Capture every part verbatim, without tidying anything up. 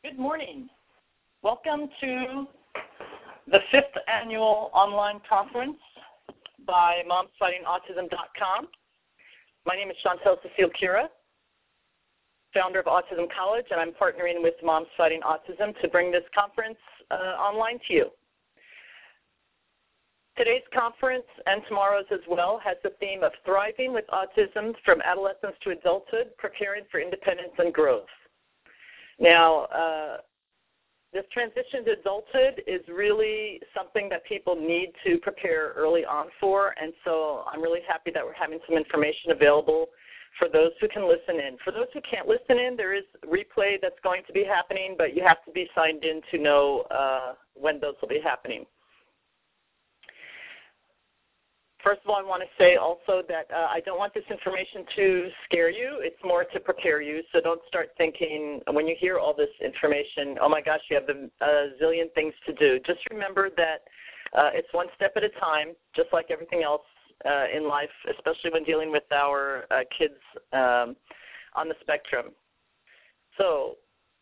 Good morning. Welcome to the fifth annual online conference by moms fighting autism dot com. My name is Chantel Cecile Kira, founder of Autism College, and I'm partnering with Moms Fighting Autism to bring this conference uh, online to you. Today's conference and tomorrow's as well has the theme of thriving with autism from adolescence to adulthood, preparing for independence and growth. Now, uh, this transition to adulthood is really something that people need to prepare early on for, and so I'm really happy that we're having some information available for those who can listen in. For those who can't listen in, there is replay that's going to be happening, but you have to be signed in to know uh, when those will be happening. First of all, I want to say also that uh, I don't want this information to scare you. It's more to prepare you, so don't start thinking when you hear all this information, oh my gosh, you have a, a zillion things to do. Just remember that uh, it's one step at a time, just like everything else uh, in life, especially when dealing with our uh, kids um, on the spectrum. So,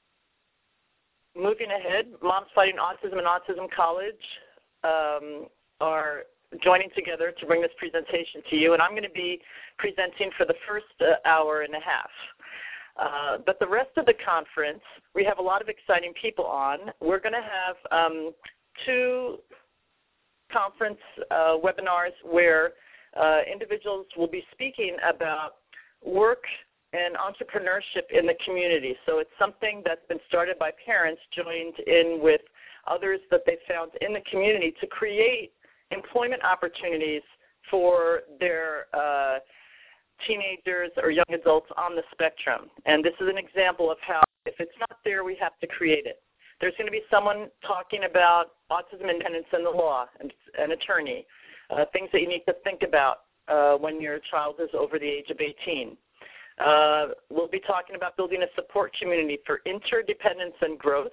moving ahead, Moms Fighting Autism and Autism College um, are joining together to bring this presentation to you, and I'm going to be presenting for the first uh, hour and a half. Uh, but the rest of the conference, we have a lot of exciting people on. We're going to have um, two conference uh, webinars where uh, individuals will be speaking about work and entrepreneurship in the community. So it's something that's been started by parents joined in with others that they found in the community to create employment opportunities for their uh, teenagers or young adults on the spectrum. And this is an example of how, if it's not there, we have to create it. There's going to be someone talking about autism independence in the law, and an attorney, uh, things that you need to think about uh, when your child is over the age of eighteen. Uh, we'll be talking about building a support community for interdependence and growth.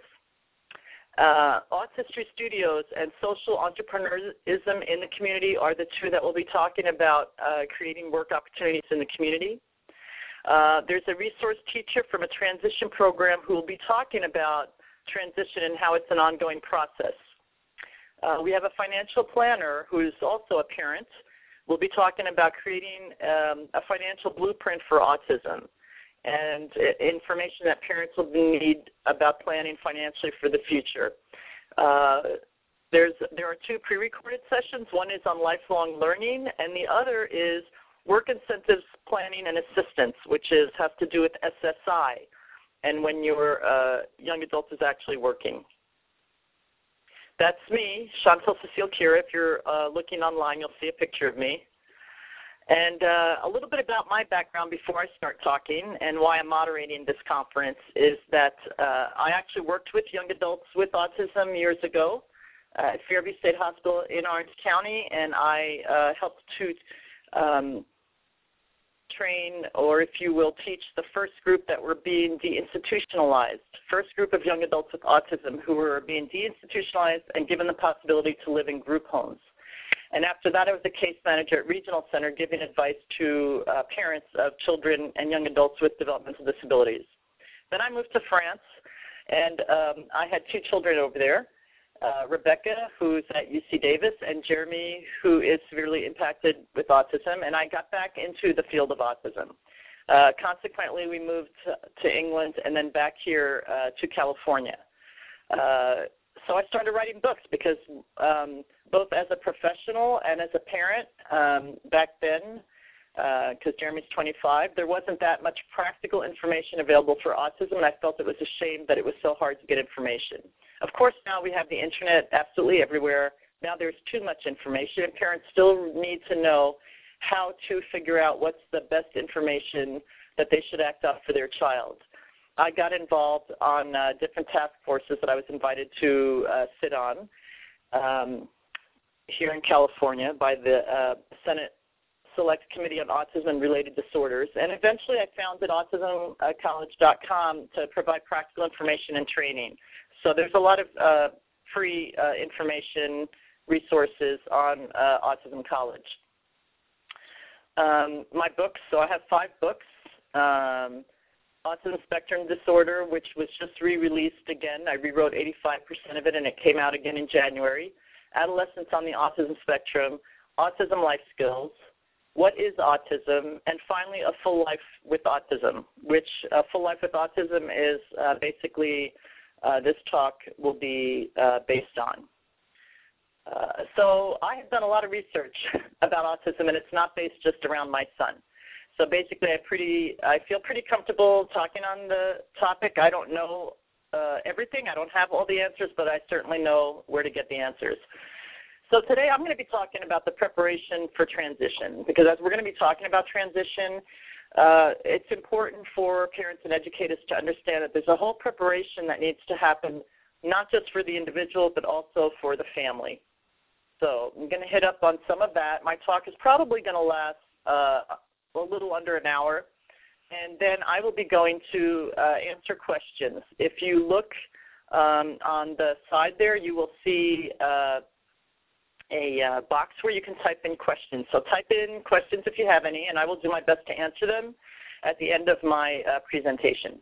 Uh, Autistry Studios and social entrepreneurism in the community are the two that we'll be talking about uh, creating work opportunities in the community. Uh, there's a resource teacher from a transition program who will be talking about transition and how it's an ongoing process. Uh, we have a financial planner who's also a parent. We'll be talking about creating um, a financial blueprint for autism and information that parents will need about planning financially for the future. Uh, there's, there are two pre-recorded sessions. One is on lifelong learning, and the other is work incentives planning and assistance, which is, has to do with S S I and when your uh, young adult is actually working. That's me, Chantel Cecile Kira. If you're uh, looking online, you'll see a picture of me. And uh, a little bit about my background before I start talking and why I'm moderating this conference is that uh, I actually worked with young adults with autism years ago uh, at Fairview State Hospital in Orange County, and I uh, helped to um, train, or if you will, teach the first group that were being deinstitutionalized, first group of young adults with autism who were being deinstitutionalized and given the possibility to live in group homes. And after that, I was a case manager at Regional Center giving advice to uh, parents of children and young adults with developmental disabilities. Then I moved to France, and um, I had two children over there, uh, Rebecca, who's at U C Davis, and Jeremy, who is severely impacted with autism, and I got back into the field of autism. Uh, consequently, we moved to, to England and then back here uh, to California. Uh, So I started writing books because um, both as a professional and as a parent um, back then, because uh, Jeremy's twenty-five, there wasn't that much practical information available for autism, and I felt it was a shame that it was so hard to get information. Of course, now we have the internet absolutely everywhere. Now there's too much information, and parents still need to know how to figure out what's the best information that they should act on for their child. I got involved on uh, different task forces that I was invited to uh, sit on um, here in California by the uh, Senate Select Committee on Autism and Related Disorders. And eventually I founded autism college dot com to provide practical information and training. So there's a lot of uh, free uh, information resources on uh, Autism College. Um, my books, so I have five books. Um, Autism Spectrum Disorder, which was just re-released again. I rewrote eighty-five percent of it, and it came out again in January. Adolescents on the Autism Spectrum, Autism Life Skills, What is Autism, and finally, A Full Life with Autism, which A Full Life with Autism is uh, basically uh, this talk will be uh, based on. Uh, so I have done a lot of research about autism, and it's not based just around my son. So basically, I pretty I feel pretty comfortable talking on the topic. I don't know uh, everything. I don't have all the answers, but I certainly know where to get the answers. So today I'm going to be talking about the preparation for transition, because as we're going to be talking about transition, uh, it's important for parents and educators to understand that there's a whole preparation that needs to happen, not just for the individual, but also for the family. So I'm going to hit up on some of that. My talk is probably going to last uh, a little under an hour, and then I will be going to uh, answer questions. If you look um, on the side there, you will see uh, a uh, box where you can type in questions. So type in questions if you have any, and I will do my best to answer them at the end of my uh, presentation.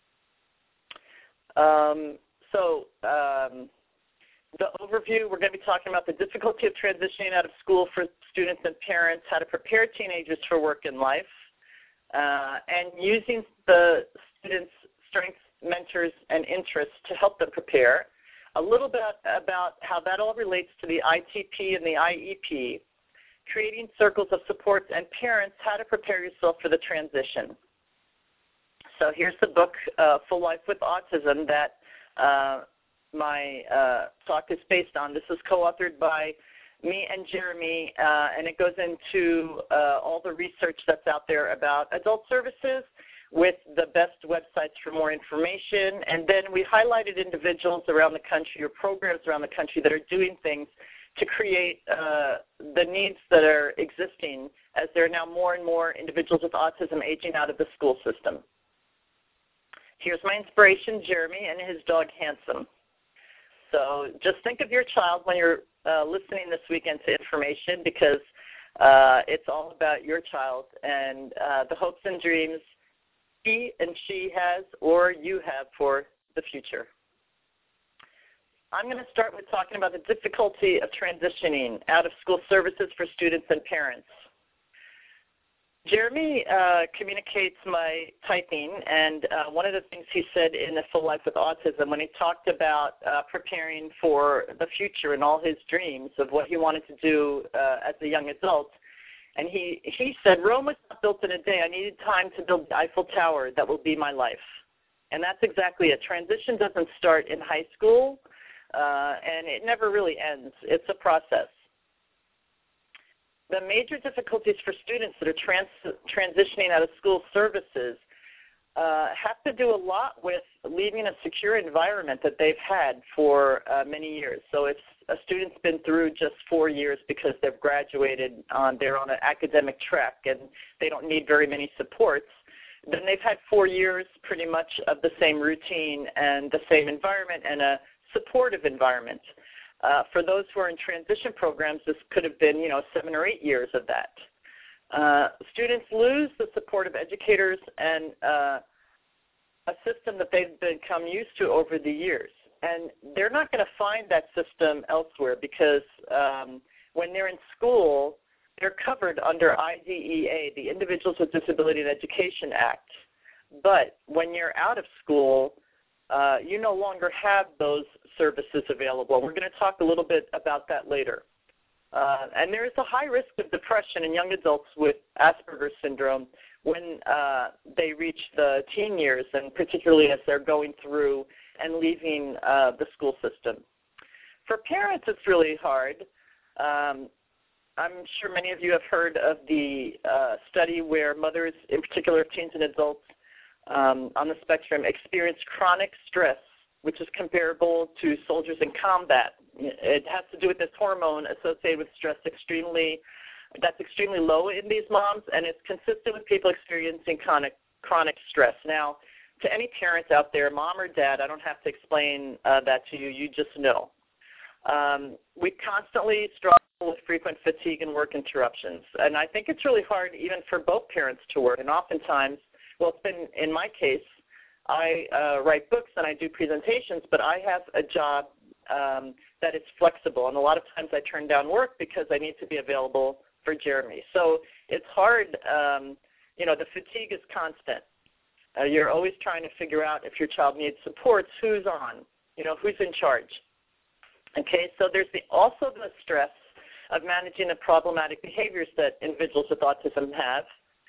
Um, so um, the overview, we're going to be talking about the difficulty of transitioning out of school for students and parents, how to prepare teenagers for work and life, uh, and using the students' strengths, mentors, and interests to help them prepare. A little bit about how that all relates to the I T P and the I E P, creating circles of support, and parents, how to prepare yourself for the transition. So here's the book, uh, Full Life with Autism, that uh, my uh, talk is based on. This is co-authored by me and Jeremy, uh, and it goes into uh, all the research that's out there about adult services with the best websites for more information. And then we highlighted individuals around the country or programs around the country that are doing things to create uh, the needs that are existing, as there are now more and more individuals with autism aging out of the school system. Here's my inspiration, Jeremy, and his dog, Handsome. So just think of your child when you're uh, listening this weekend to information, because uh, it's all about your child and uh, the hopes and dreams he and she has or you have for the future. I'm going to start with talking about the difficulty of transitioning out of school services for students and parents. Jeremy uh, communicates my typing, and uh, one of the things he said in The Full Life with Autism, when he talked about uh, preparing for the future and all his dreams of what he wanted to do uh, as a young adult, and he, he said, Rome was not built in a day. I needed time to build the Eiffel Tower that will be my life. And that's exactly it. Transition doesn't start in high school, uh, and it never really ends. It's a process. The major difficulties for students that are trans transitioning out of school services uh, have to do a lot with leaving a secure environment that they've had for uh, many years. So if a student's been through just four years because they've graduated, on, they're on an academic track and they don't need very many supports, then they've had four years pretty much of the same routine and the same environment and a supportive environment. Uh, for those who are in transition programs, this could have been, you know, seven or eight years of that. Uh, students lose the support of educators and uh, a system that they've become used to over the years. And they're not going to find that system elsewhere, because um, when they're in school, they're covered under I D E A, the Individuals with Disability and Education Act. But when you're out of school, uh, you no longer have those services available. We're going to talk a little bit about that later. Uh, and there is a high risk of depression in young adults with Asperger's syndrome when uh, they reach the teen years, and particularly as they're going through and leaving uh, the school system. For parents, it's really hard. Um, I'm sure many of you have heard of the uh, study where mothers, in particular teens and adults um, on the spectrum, experience chronic stress, which is comparable to soldiers in combat. It has to do with this hormone associated with stress extremely, that's extremely low in these moms, and it's consistent with people experiencing chronic, chronic stress. Now, to any parents out there, mom or dad, I don't have to explain uh, that to you. You just know. Um, we constantly struggle with frequent fatigue and work interruptions, and I think it's really hard even for both parents to work, and oftentimes well, it's been, in my case, I uh, write books and I do presentations, but I have a job um, that is flexible, and a lot of times I turn down work because I need to be available for Jeremy. So it's hard. Um, you know, the fatigue is constant. Uh, you're always trying to figure out if your child needs supports, who's on, you know, who's in charge. Okay, so there's the, also the stress of managing the problematic behaviors that individuals with autism have,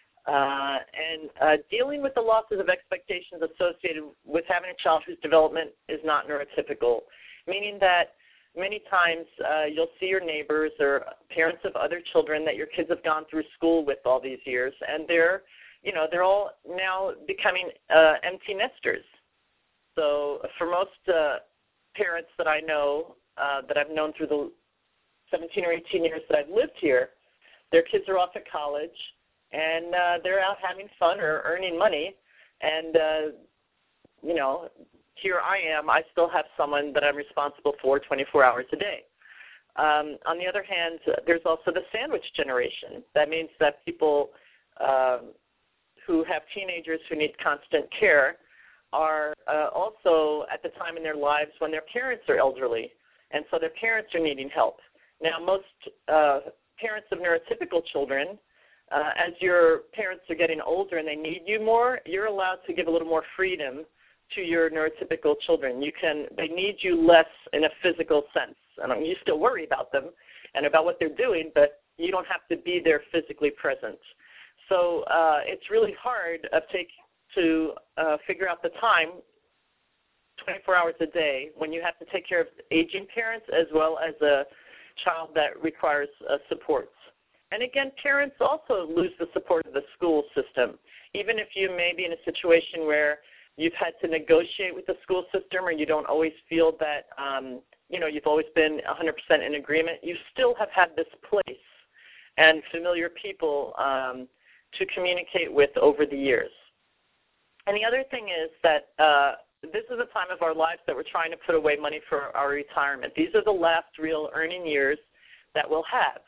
uh, and uh, dealing with the losses of expectations associated with having a child whose development is not neurotypical, meaning that many times uh, you'll see your neighbors or parents of other children that your kids have gone through school with all these years, and they're, you know, they're all now becoming uh, empty nesters. So for most uh, parents that I know, uh, that I've known through the seventeen or eighteen years that I've lived here, their kids are off at college, and uh, they're out having fun or earning money, and, uh, you know, here I am, I still have someone that I'm responsible for twenty-four hours a day. Um, on the other hand, there's also the sandwich generation. That means that people um, who have teenagers who need constant care are uh, also at the time in their lives when their parents are elderly, and so their parents are needing help. Now, most uh, parents of neurotypical children, uh, as your parents are getting older and they need you more, you're allowed to give a little more freedom to your neurotypical children. You can, they need you less in a physical sense. I mean, you still worry about them and about what they're doing, but you don't have to be there physically present. So uh, it's really hard uh, take, to uh, figure out the time, twenty-four hours a day, when you have to take care of aging parents as well as a child that requires uh, supports. And again, parents also lose the support of the school system. Even if you may be in a situation where you've had to negotiate with the school system or you don't always feel that, um, you know, you've always been one hundred percent in agreement, you still have had this place and familiar people um, to communicate with over the years. And the other thing is that uh, this is a time of our lives that we're trying to put away money for our retirement. These are the last real earning years that we'll have.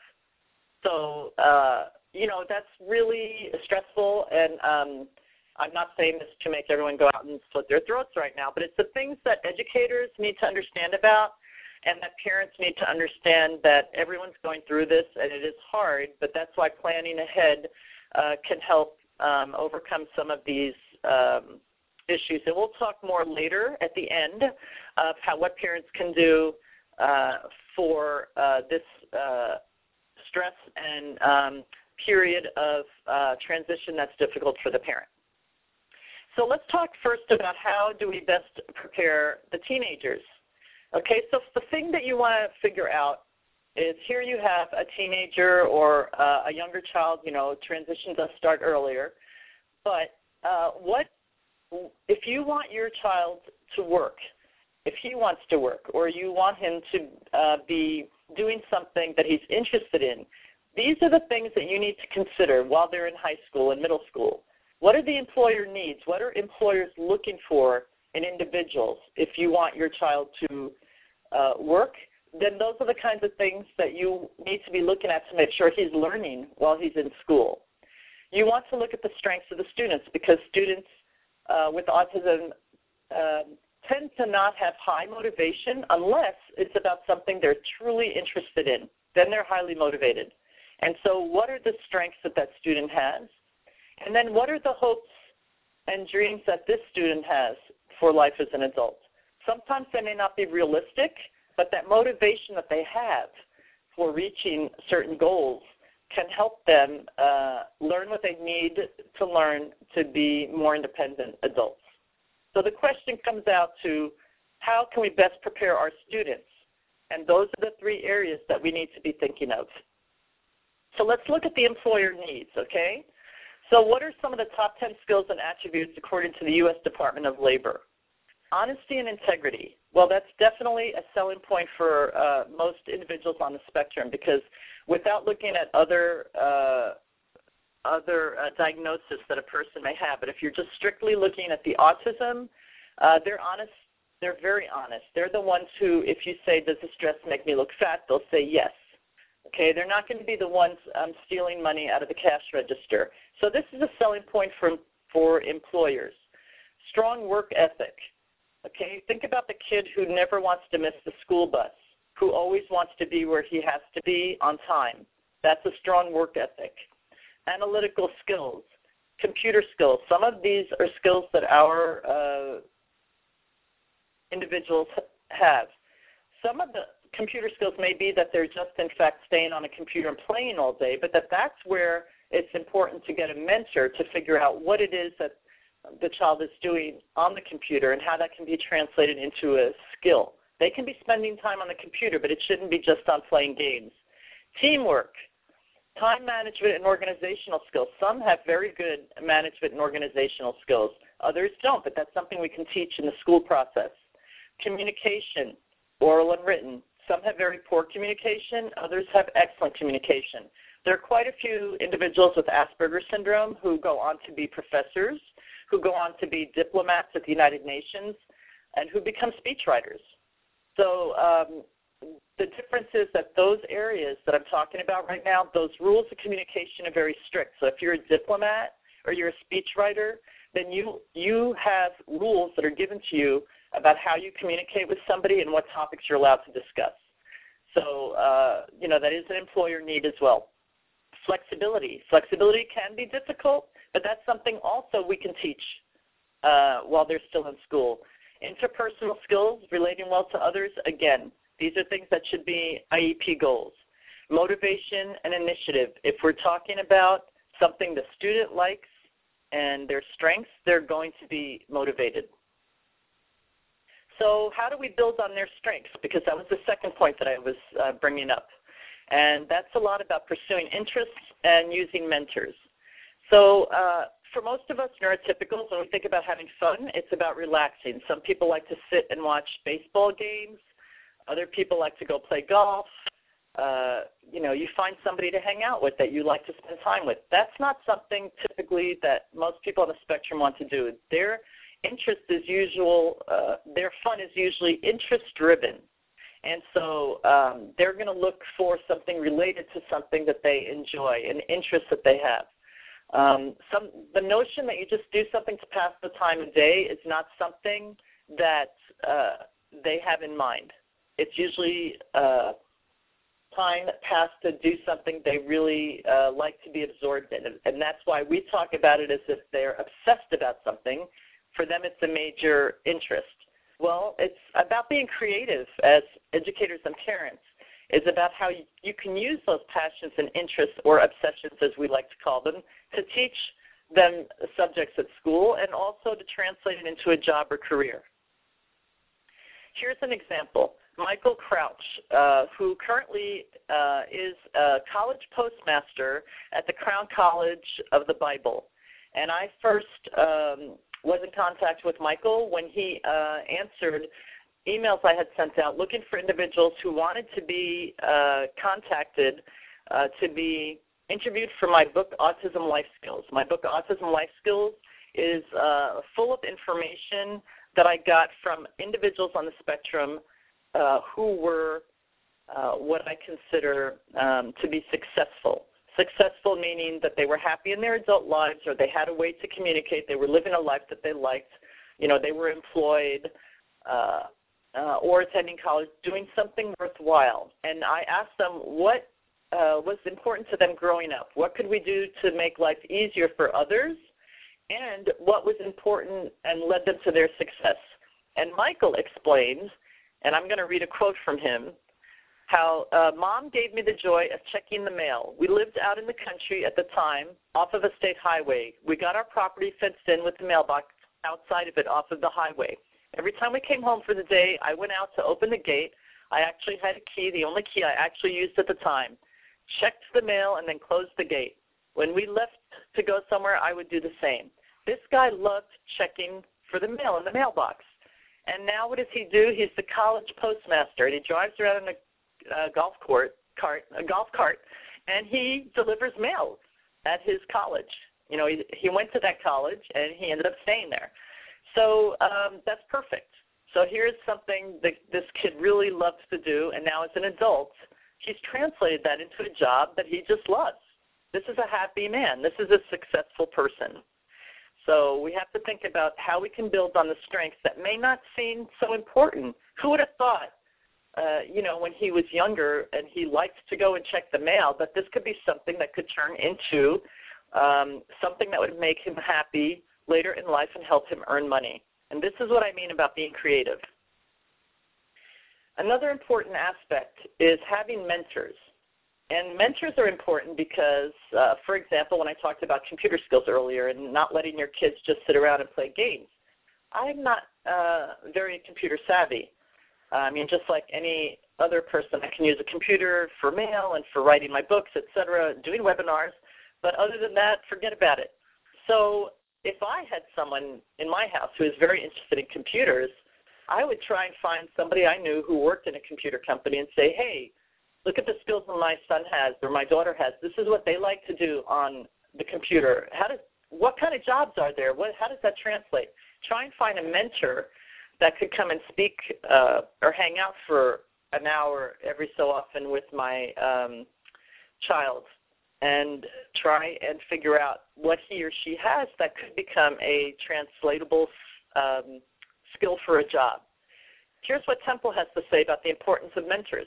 So, uh, you know, that's really stressful, and um, I'm not saying this to make everyone go out and slit their throats right now, but it's the things that educators need to understand about and that parents need to understand that everyone's going through this, and it is hard, but that's why planning ahead uh, can help um, overcome some of these um, issues. And we'll talk more later at the end of how what parents can do uh, for uh, this uh, stress and um, period of uh, transition that's difficult for the parent. So let's talk first about how do we best prepare the teenagers. Okay, so the thing that you want to figure out is here you have a teenager or uh, a younger child, you know, transition does start earlier, but uh, what if you want your child to work, if he wants to work, or you want him to uh, be doing something that he's interested in, these are the things that you need to consider while they're in high school and middle school. What are the employer needs? What are employers looking for in individuals? If you want your child to uh, work, then those are the kinds of things that you need to be looking at to make sure he's learning while he's in school. You want to look at the strengths of the students, because students uh, with autism uh, tend to not have high motivation unless it's about something they're truly interested in. Then they're highly motivated. And so what are the strengths that that student has? And then what are the hopes and dreams that this student has for life as an adult? Sometimes they may not be realistic, but that motivation that they have for reaching certain goals can help them uh, learn what they need to learn to be more independent adults. So the question comes out to how can we best prepare our students? And those are the three areas that we need to be thinking of. So let's look at the employer needs, okay? So what are some of the top ten skills and attributes according to the U S Department of Labor? Honesty and integrity. Well, that's definitely a selling point for uh, most individuals on the spectrum, because without looking at other uh, other uh, diagnoses that a person may have, but if you're just strictly looking at the autism, uh, they're honest. They're very honest. They're the ones who, if you say, does this dress make me look fat, they'll say yes. Okay, they're not going to be the ones um, stealing money out of the cash register. So this is a selling point for for employers. Strong work ethic. Okay, think about the kid who never wants to miss the school bus, who always wants to be where he has to be on time. That's a strong work ethic. Analytical skills, computer skills. Some of these are skills that our uh, individuals have. Some of the computer skills may be that they're just, in fact, staying on a computer and playing all day, but that that's where it's important to get a mentor to figure out what it is that the child is doing on the computer and how that can be translated into a skill. They can be spending time on the computer, but it shouldn't be just on playing games. Teamwork, time management and organizational skills. Some have very good management and organizational skills. Others don't, but that's something we can teach in the school process. Communication, oral and written. Some have very poor communication. Others have excellent communication. There are quite a few individuals with Asperger's syndrome who go on to be professors, who go on to be diplomats at the United Nations, and who become speechwriters. So um, the difference is that those areas that I'm talking about right now, those rules of communication are very strict. So if you're a diplomat or you're a speechwriter, then you you have rules that are given to you about how you communicate with somebody and what topics you're allowed to discuss. So, uh, you know, that is an employer need as well. Flexibility. Flexibility can be difficult, but that's something also we can teach uh, while they're still in school. Interpersonal skills, relating well to others, again, these are things that should be I E P goals. Motivation and initiative. If we're talking about something the student likes and their strengths, they're going to be motivated. So how do we build on their strengths? Because that was the second point that I was uh, bringing up. And that's a lot about pursuing interests and using mentors. So uh, for most of us neurotypicals, when we think about having fun, it's about relaxing. Some people like to sit and watch baseball games. Other people like to go play golf. Uh, you know, you find somebody to hang out with that you like to spend time with. That's not something typically that most people on the spectrum want to do. Their interest is usual, uh, their fun is usually interest-driven. And so um, they're going to look for something related to something that they enjoy, an interest that they have. Um, some, the notion that you just do something to pass the time of day is not something that uh, they have in mind. It's usually uh, time passed to do something they really uh, like to be absorbed in. And that's why we talk about it as if they're obsessed about something. For them, it's a major interest. Well, it's about being creative as educators and parents. It's about how you, you can use those passions and interests, or obsessions as we like to call them, to teach them subjects at school and also to translate it into a job or career. Here's an example. Michael Crouch, uh, who currently uh, is a college postmaster at the Crown College of the Bible. And I first um, was in contact with Michael when he uh, answered emails I had sent out looking for individuals who wanted to be uh, contacted uh, to be interviewed for my book, Autism Life Skills. My book, Autism Life Skills, is uh, full of information that I got from individuals on the spectrum uh, who were uh, what I consider um, to be successful. Successful meaning that they were happy in their adult lives, or they had a way to communicate. They were living a life that they liked. You know, they were employed uh, uh, or attending college, doing something worthwhile. And I asked them what uh, was important to them growing up. What could we do to make life easier for others? And what was important and led them to their success? And Michael explains, and I'm going to read a quote from him, how uh, Mom gave me the joy of checking the mail. We lived out in the country at the time, off of a state highway. We got our property fenced in with the mailbox outside of it, off of the highway. Every time we came home for the day, I went out to open the gate. I actually had a key, the only key I actually used at the time. Checked the mail and then closed the gate. When we left to go somewhere, I would do the same. This guy loved checking for the mail in the mailbox. And now what does he do? He's the college postmaster, and he drives around in a uh, golf court, cart, a golf cart, and he delivers mail at his college. You know, he, he went to that college, and he ended up staying there. So um, that's perfect. So here's something that this kid really loves to do, and now as an adult, he's translated that into a job that he just loves. This is a happy man. This is a successful person. So we have to think about how we can build on the strengths that may not seem so important. Who would have thought, uh, you know, when he was younger and he liked to go and check the mail, that this could be something that could turn into um, something that would make him happy later in life and help him earn money. And this is what I mean about being creative. Another important aspect is having mentors. And mentors are important because, uh, for example, when I talked about computer skills earlier and not letting your kids just sit around and play games, I'm not uh, very computer savvy. I mean, just like any other person, I can use a computer for mail and for writing my books, et cetera, doing webinars. But other than that, forget about it. So if I had someone in my house who is very interested in computers, I would try and find somebody I knew who worked in a computer company and say, hey, look at the skills that my son has or my daughter has. This is what they like to do on the computer. How does, what kind of jobs are there? What, how does that translate? Try and find a mentor that could come and speak uh, or hang out for an hour every so often with my um, child and try and figure out what he or she has that could become a translatable um, skill for a job. Here's what Temple has to say about the importance of mentors.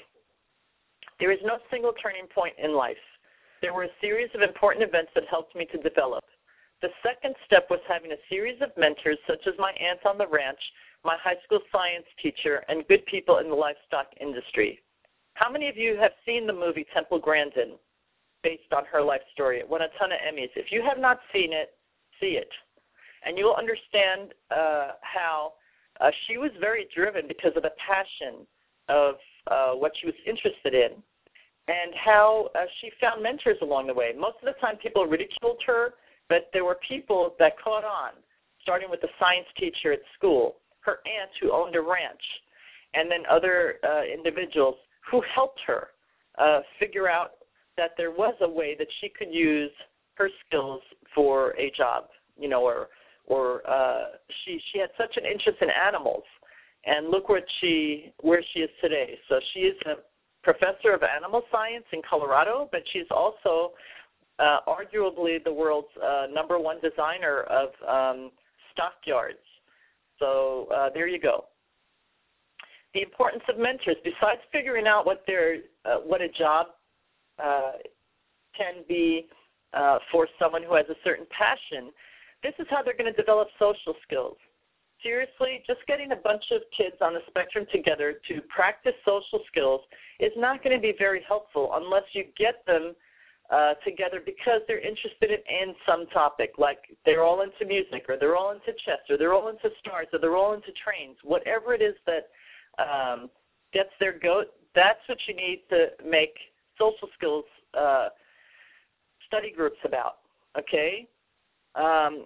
There is no single turning point in life. There were a series of important events that helped me to develop. The second step was having a series of mentors, such as my aunt on the ranch, my high school science teacher, and good people in the livestock industry. How many of you have seen the movie Temple Grandin, based on her life story? It won a ton of Emmys. If you have not seen it, see it. And you will understand uh, how uh, she was very driven because of the passion of uh, what she was interested in, and how uh, she found mentors along the way. Most of the time people ridiculed her, but there were people that caught on, starting with the science teacher at school, her aunt who owned a ranch, and then other uh, individuals who helped her uh, figure out that there was a way that she could use her skills for a job, you know, or or uh, she she had such an interest in animals, and look what she where she is today. So she is a professor of animal science in Colorado, but she's also uh, arguably the world's uh, number one designer of um, stockyards. So uh, there you go. The importance of mentors, besides figuring out what their uh, what a job uh, can be uh, for someone who has a certain passion, this is how they're going to develop social skills. Seriously, just getting a bunch of kids on the spectrum together to practice social skills is not going to be very helpful unless you get them uh, together because they're interested in, in some topic, like they're all into music, or they're all into chess, or they're all into stars, or they're all into trains. Whatever it is that um, gets their goat, that's what you need to make social skills uh, study groups about, okay? Um,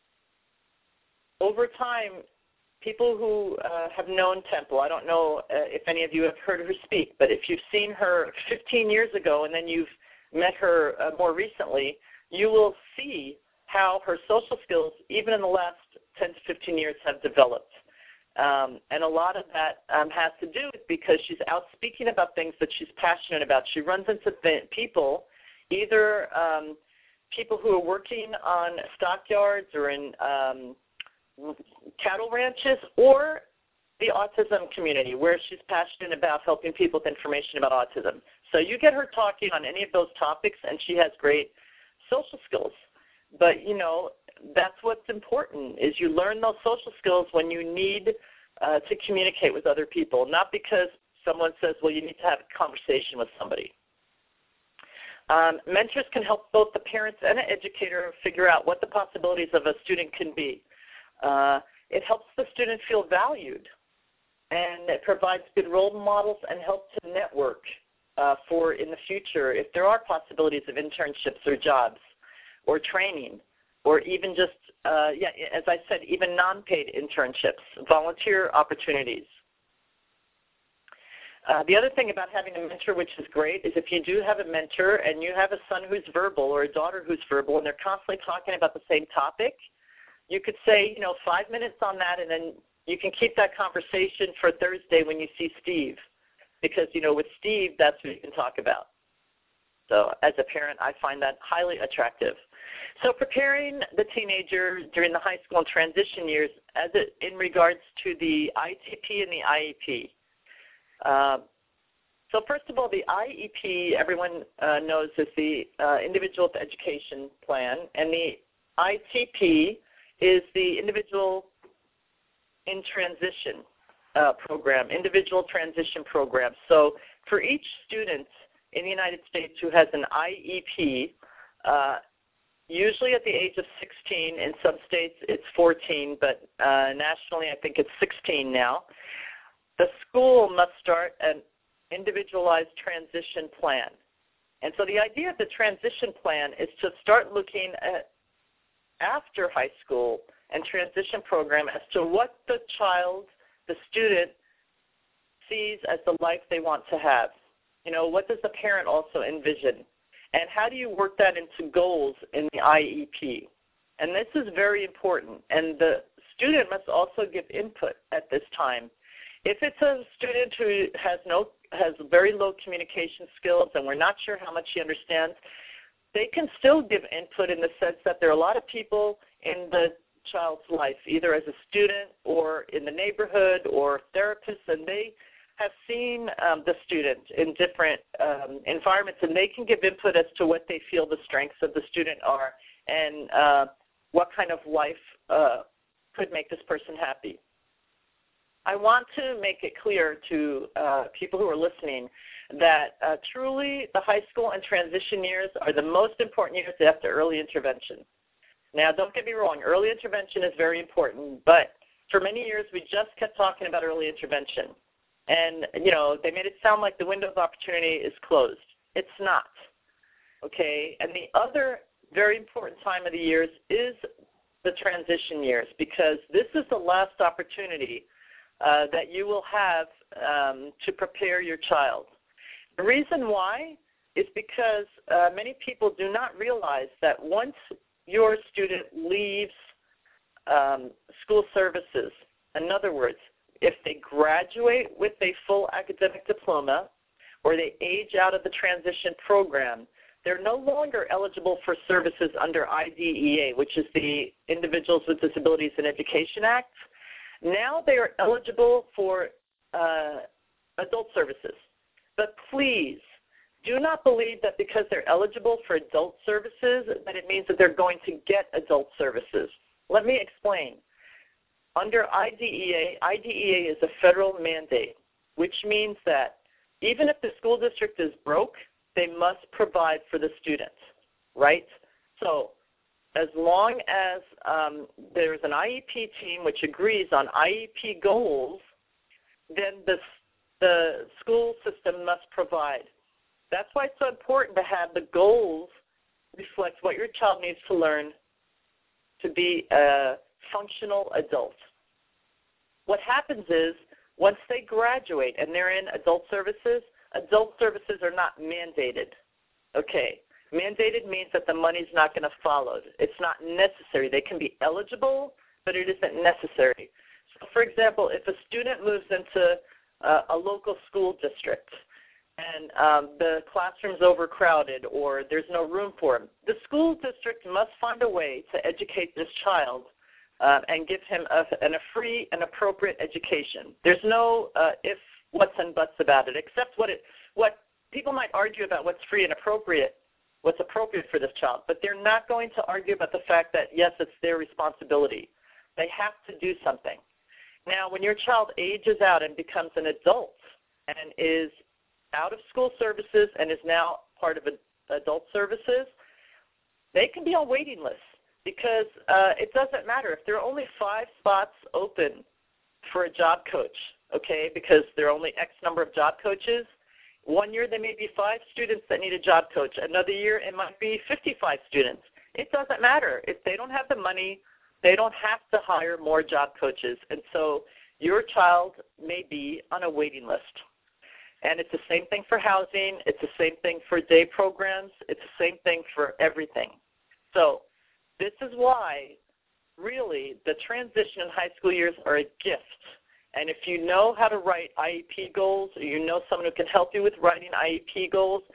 over time, people who uh, have known Temple, I don't know uh, if any of you have heard her speak, but if you've seen her fifteen years ago and then you've met her uh, more recently, you will see how her social skills, even in the last ten to fifteen years, have developed. Um, and a lot of that um, has to do with because she's out speaking about things that she's passionate about. She runs into th- people, either um, people who are working on stockyards or in um, cattle ranches, or the autism community, where she's passionate about helping people with information about autism. So you get her talking on any of those topics, and she has great social skills. But, you know, that's what's important, is you learn those social skills when you need uh, to communicate with other people, not because someone says, well, you need to have a conversation with somebody. Um, mentors can help both the parents and an educator figure out what the possibilities of a student can be. Uh, it helps the student feel valued, and it provides good role models and helps to network uh, for in the future if there are possibilities of internships or jobs or training, or even just, uh, yeah, as I said, even non-paid internships, volunteer opportunities. Uh, the other thing about having a mentor, which is great, is if you do have a mentor and you have a son who's verbal or a daughter who's verbal and they're constantly talking about the same topic, you could say, you know, five minutes on that, and then you can keep that conversation for Thursday when you see Steve, because, you know, with Steve, that's what you can talk about. So as a parent, I find that highly attractive. So preparing the teenager during the high school and transition years as it, in regards to the I T P and the I E P. Uh, so first of all, the I E P, everyone uh, knows, is the uh, Individual Education Plan, and the I T P is the Individual in Transition uh, Program, Individual Transition Program. So for each student in the United States who has an I E P, uh, usually at the age of sixteen, in some states it's fourteen, but uh, nationally I think it's sixteen now, the school must start an individualized transition plan. And so the idea of the transition plan is to start looking at after high school and transition program as to what the child, the student, sees as the life they want to have. You know, what does the parent also envision? And how do you work that into goals in the I E P? And this is very important. And the student must also give input at this time. If it's a student who has no has very low communication skills and we're not sure how much he understands, they can still give input in the sense that there are a lot of people in the child's life, either as a student or in the neighborhood or therapists, and they have seen um, the student in different um, environments, and they can give input as to what they feel the strengths of the student are and uh, what kind of life uh, could make this person happy. I want to make it clear to uh, people who are listening that uh, truly the high school and transition years are the most important years after early intervention. Now, don't get me wrong, early intervention is very important, but for many years we just kept talking about early intervention. And, you know, they made it sound like the window of opportunity is closed. It's not, okay? And the other very important time of the years is the transition years, because this is the last opportunity uh, that you will have um, to prepare your child. The reason why is because uh, many people do not realize that once your student leaves um, school services, in other words, if they graduate with a full academic diploma or they age out of the transition program, they're no longer eligible for services under I D E A, which is the Individuals with Disabilities in Education Act. Now they are eligible for uh, adult services. But please, do not believe that because they're eligible for adult services that it means that they're going to get adult services. Let me explain. Under I D E A, I D E A is a federal mandate, which means that even if the school district is broke, they must provide for the students, right? So as long as um, there's an I E P team which agrees on I E P goals, then the, the school system must provide. That's why it's so important to have the goals reflect what your child needs to learn to be a functional adult. What happens is once they graduate and they're in adult services, adult services are not mandated. Okay, mandated means that the money's not going to follow. It's not necessary. They can be eligible, but it isn't necessary. So, for example, if a student moves into uh, a local school district and um, the classroom's overcrowded or there's no room for him, the school district must find a way to educate this child uh, and give him a, an, a free and appropriate education. There's no uh, if, whats, and buts about it, except what, it, what people might argue about what's free and appropriate, what's appropriate for this child, but they're not going to argue about the fact that, yes, it's their responsibility. They have to do something. Now, when your child ages out and becomes an adult and is out of school services and is now part of a, adult services, they can be on waiting lists because uh, it doesn't matter. If there are only five spots open for a job coach, okay, because there are only X number of job coaches, one year there may be five students that need a job coach. Another year it might be fifty-five students. It doesn't matter. If they don't have the money, they don't have to hire more job coaches. And so your child may be on a waiting list. And it's the same thing for housing. It's the same thing for day programs. It's the same thing for everything. So this is why, really, the transition in high school years are a gift. And if you know how to write I E P goals, or you know someone who can help you with writing I E P goals,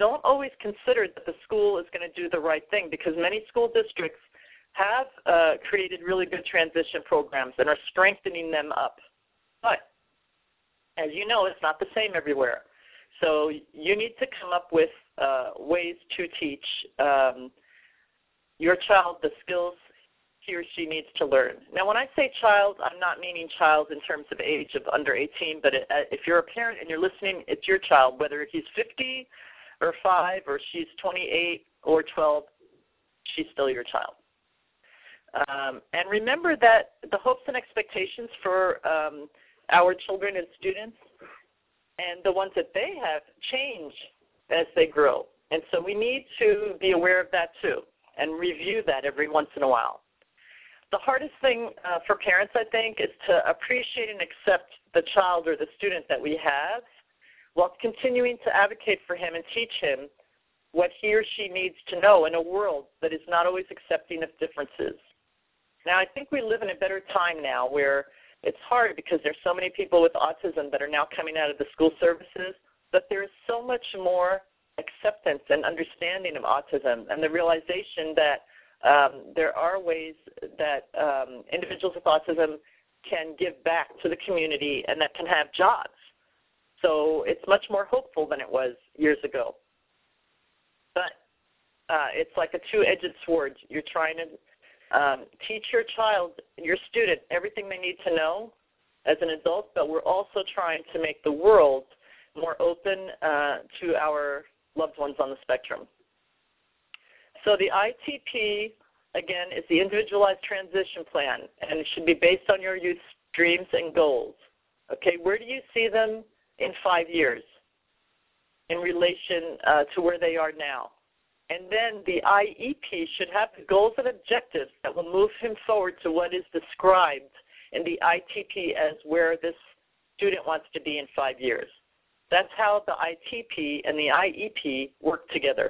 don't always consider that the school is going to do the right thing, because many school districts have uh, created really good transition programs and are strengthening them up. But as you know, it's not the same everywhere. So you need to come up with uh, ways to teach um, your child the skills he or she needs to learn. Now, when I say child, I'm not meaning child in terms of age of under eighteen, but it, uh, if you're a parent and you're listening, it's your child, whether he's fifty or five or she's twenty-eight or twelve, she's still your child. Um, and remember that the hopes and expectations for um, our children and students and the ones that they have change as they grow. And so we need to be aware of that too and review that every once in a while. The hardest thing uh, for parents, I think, is to appreciate and accept the child or the student that we have while continuing to advocate for him and teach him what he or she needs to know in a world that is not always accepting of differences. Now, I think we live in a better time now where it's hard because there's so many people with autism that are now coming out of the school services, but there is so much more acceptance and understanding of autism and the realization that Um, there are ways that um, individuals with autism can give back to the community and that can have jobs. So it's much more hopeful than it was years ago. But uh, it's like a two-edged sword. You're trying to um, teach your child, your student, everything they need to know as an adult, but we're also trying to make the world more open uh, to our loved ones on the spectrum. So the I T P, again, is the Individualized Transition Plan, and it should be based on your youth's dreams and goals. Okay, where do you see them in five years in relation uh, to where they are now? And then the I E P should have the goals and objectives that will move him forward to what is described in the I T P as where this student wants to be in five years. That's how the I T P and the I E P work together.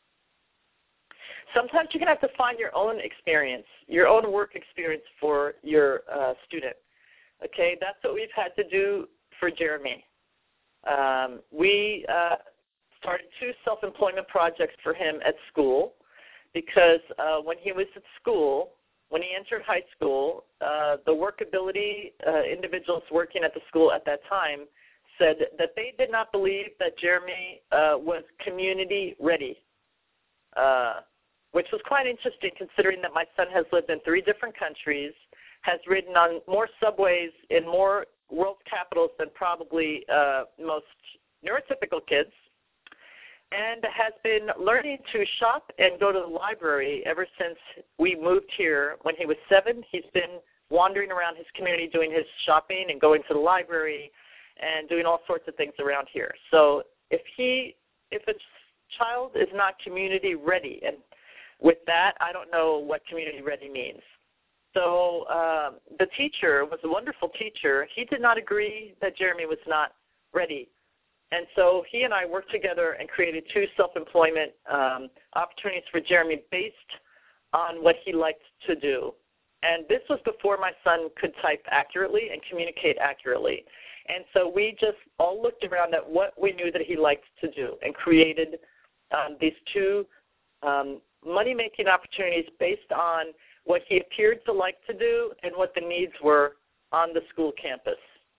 Sometimes you're going to have to find your own experience, your own work experience for your uh, student. Okay, that's what we've had to do for Jeremy. Um, we uh, started two self-employment projects for him at school because uh, when he was at school, when he entered high school, uh, the workability uh, individuals working at the school at that time said that they did not believe that Jeremy uh, was community ready. Uh, which was quite interesting considering that my son has lived in three different countries, has ridden on more subways in more world capitals than probably uh, most neurotypical kids, and has been learning to shop and go to the library ever since we moved here. When he was seven, he's been wandering around his community doing his shopping and going to the library and doing all sorts of things around here. So if he, if a child is not community ready, and with that, I don't know what community ready means. So um, the teacher was a wonderful teacher. He did not agree that Jeremy was not ready. And so he and I worked together and created two self-employment um, opportunities for Jeremy based on what he liked to do. And this was before my son could type accurately and communicate accurately. And so we just all looked around at what we knew that he liked to do and created um, these two um, money-making opportunities based on what he appeared to like to do and what the needs were on the school campus.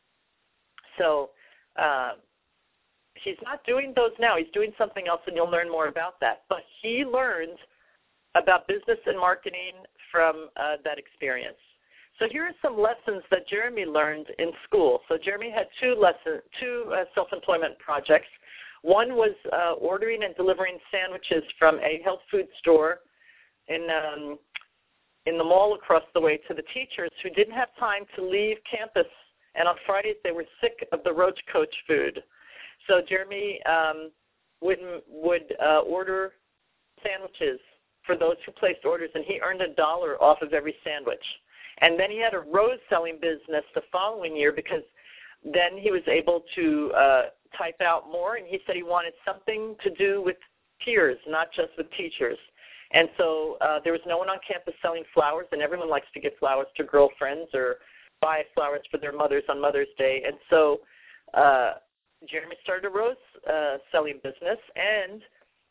So uh, he's not doing those now. He's doing something else, and you'll learn more about that. But he learned about business and marketing from uh, that experience. So here are some lessons that Jeremy learned in school. So Jeremy had two lessons, two uh, self-employment projects. One was uh, ordering and delivering sandwiches from a health food store in um, in the mall across the way to the teachers who didn't have time to leave campus, and on Fridays they were sick of the roach coach food. So Jeremy um, would, would uh, order sandwiches for those who placed orders, and he earned a dollar off of every sandwich. And then he had a rose-selling business the following year because then he was able to uh, type out more, and he said he wanted something to do with peers, not just with teachers. And so uh, there was no one on campus selling flowers, and everyone likes to give flowers to girlfriends or buy flowers for their mothers on Mother's Day. And so uh, Jeremy started a rose uh, selling business, and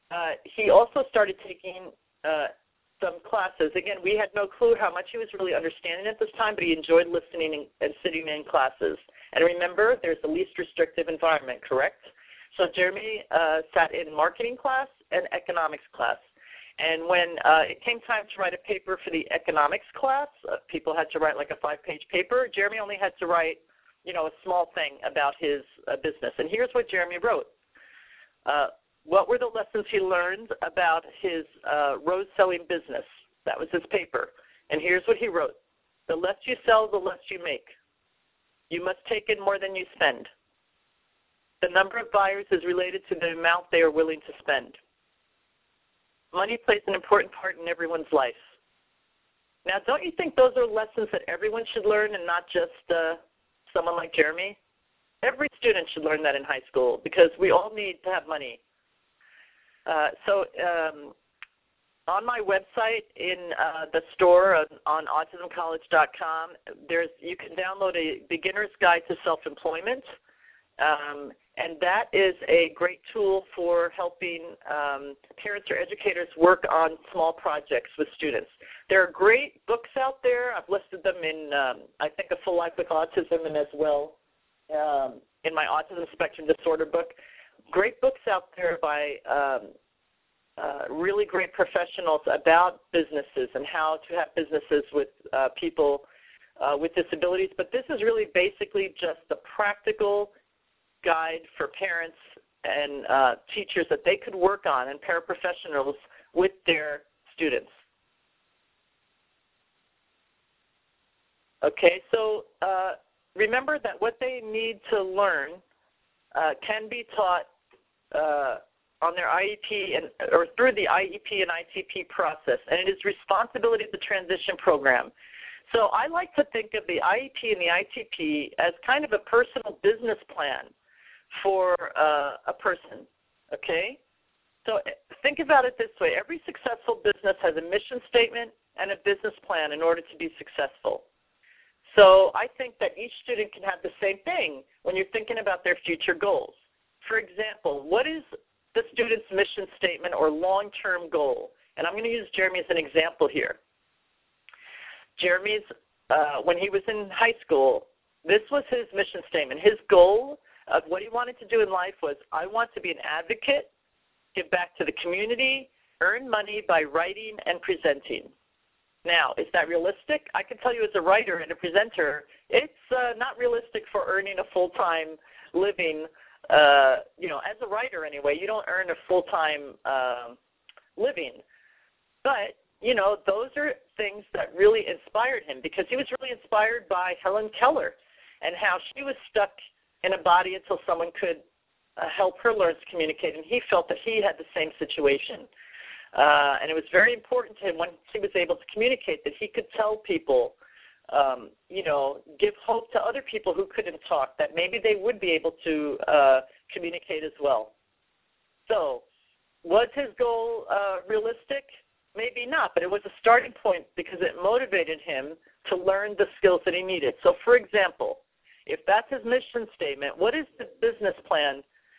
uh, he also started taking uh, some classes. Again, we had no clue how much he was really understanding at this time, but he enjoyed listening and sitting in classes. And remember, there's the least restrictive environment, correct? So Jeremy uh, sat in marketing class and economics class. And when uh, it came time to write a paper for the economics class, uh, people had to write like a five-page paper. Jeremy only had to write, you know, a small thing about his uh, business. And here's what Jeremy wrote. Uh, what were the lessons he learned about his uh, rose-selling business? That was his paper. And here's what he wrote. The less you sell, the less you make. You must take in more than you spend. The number of buyers is related to the amount they are willing to spend. Money plays an important part in everyone's life. Now, don't you think those are lessons that everyone should learn and not just uh, someone like Jeremy? Every student should learn that in high school because we all need to have money. Uh, so um, on my website in uh, the store on, on autism college dot com, there's, you can download a beginner's guide to self-employment. Um, and that is a great tool for helping um, parents or educators work on small projects with students. There are great books out there. I've listed them in, um, I think, A Full Life with Autism and as well um, in my Autism Spectrum Disorder book. Great books out there by um, uh, really great professionals about businesses and how to have businesses with uh, people uh, with disabilities. But this is really basically just the practical guide for parents and uh, teachers that they could work on and paraprofessionals with their students. Okay, so uh, remember that what they need to learn uh, can be taught uh, on their I E P and, or through the I E P and I T P process, and it is responsibility of the transition program. So I like to think of the I E P and the I T P as kind of a personal business plan for uh, a person, okay? So think about it this way. Every successful business has a mission statement and a business plan in order to be successful. So I think that each student can have the same thing when you're thinking about their future goals. For example, what is the student's mission statement or long-term goal? And I'm going to use Jeremy as an example here. Jeremy's, uh, when he was in high school, this was his mission statement. His goal of what he wanted to do in life was, I want to be an advocate, give back to the community, earn money by writing and presenting. Now, is that realistic? I can tell you as a writer and a presenter, it's uh, not realistic for earning a full-time living. Uh, you know, as a writer anyway, you don't earn a full-time uh, living. But, you know, those are things that really inspired him because he was really inspired by Helen Keller and how she was stuck in a body until someone could uh, help her learn to communicate, and he felt that he had the same situation. Uh, and it was very important to him when he was able to communicate that he could tell people, um, you know, give hope to other people who couldn't talk, that maybe they would be able to uh, communicate as well. So was his goal uh, realistic? Maybe not, but it was a starting point because it motivated him to learn the skills that he needed. So, for example, if that's his mission statement, what is the business plan?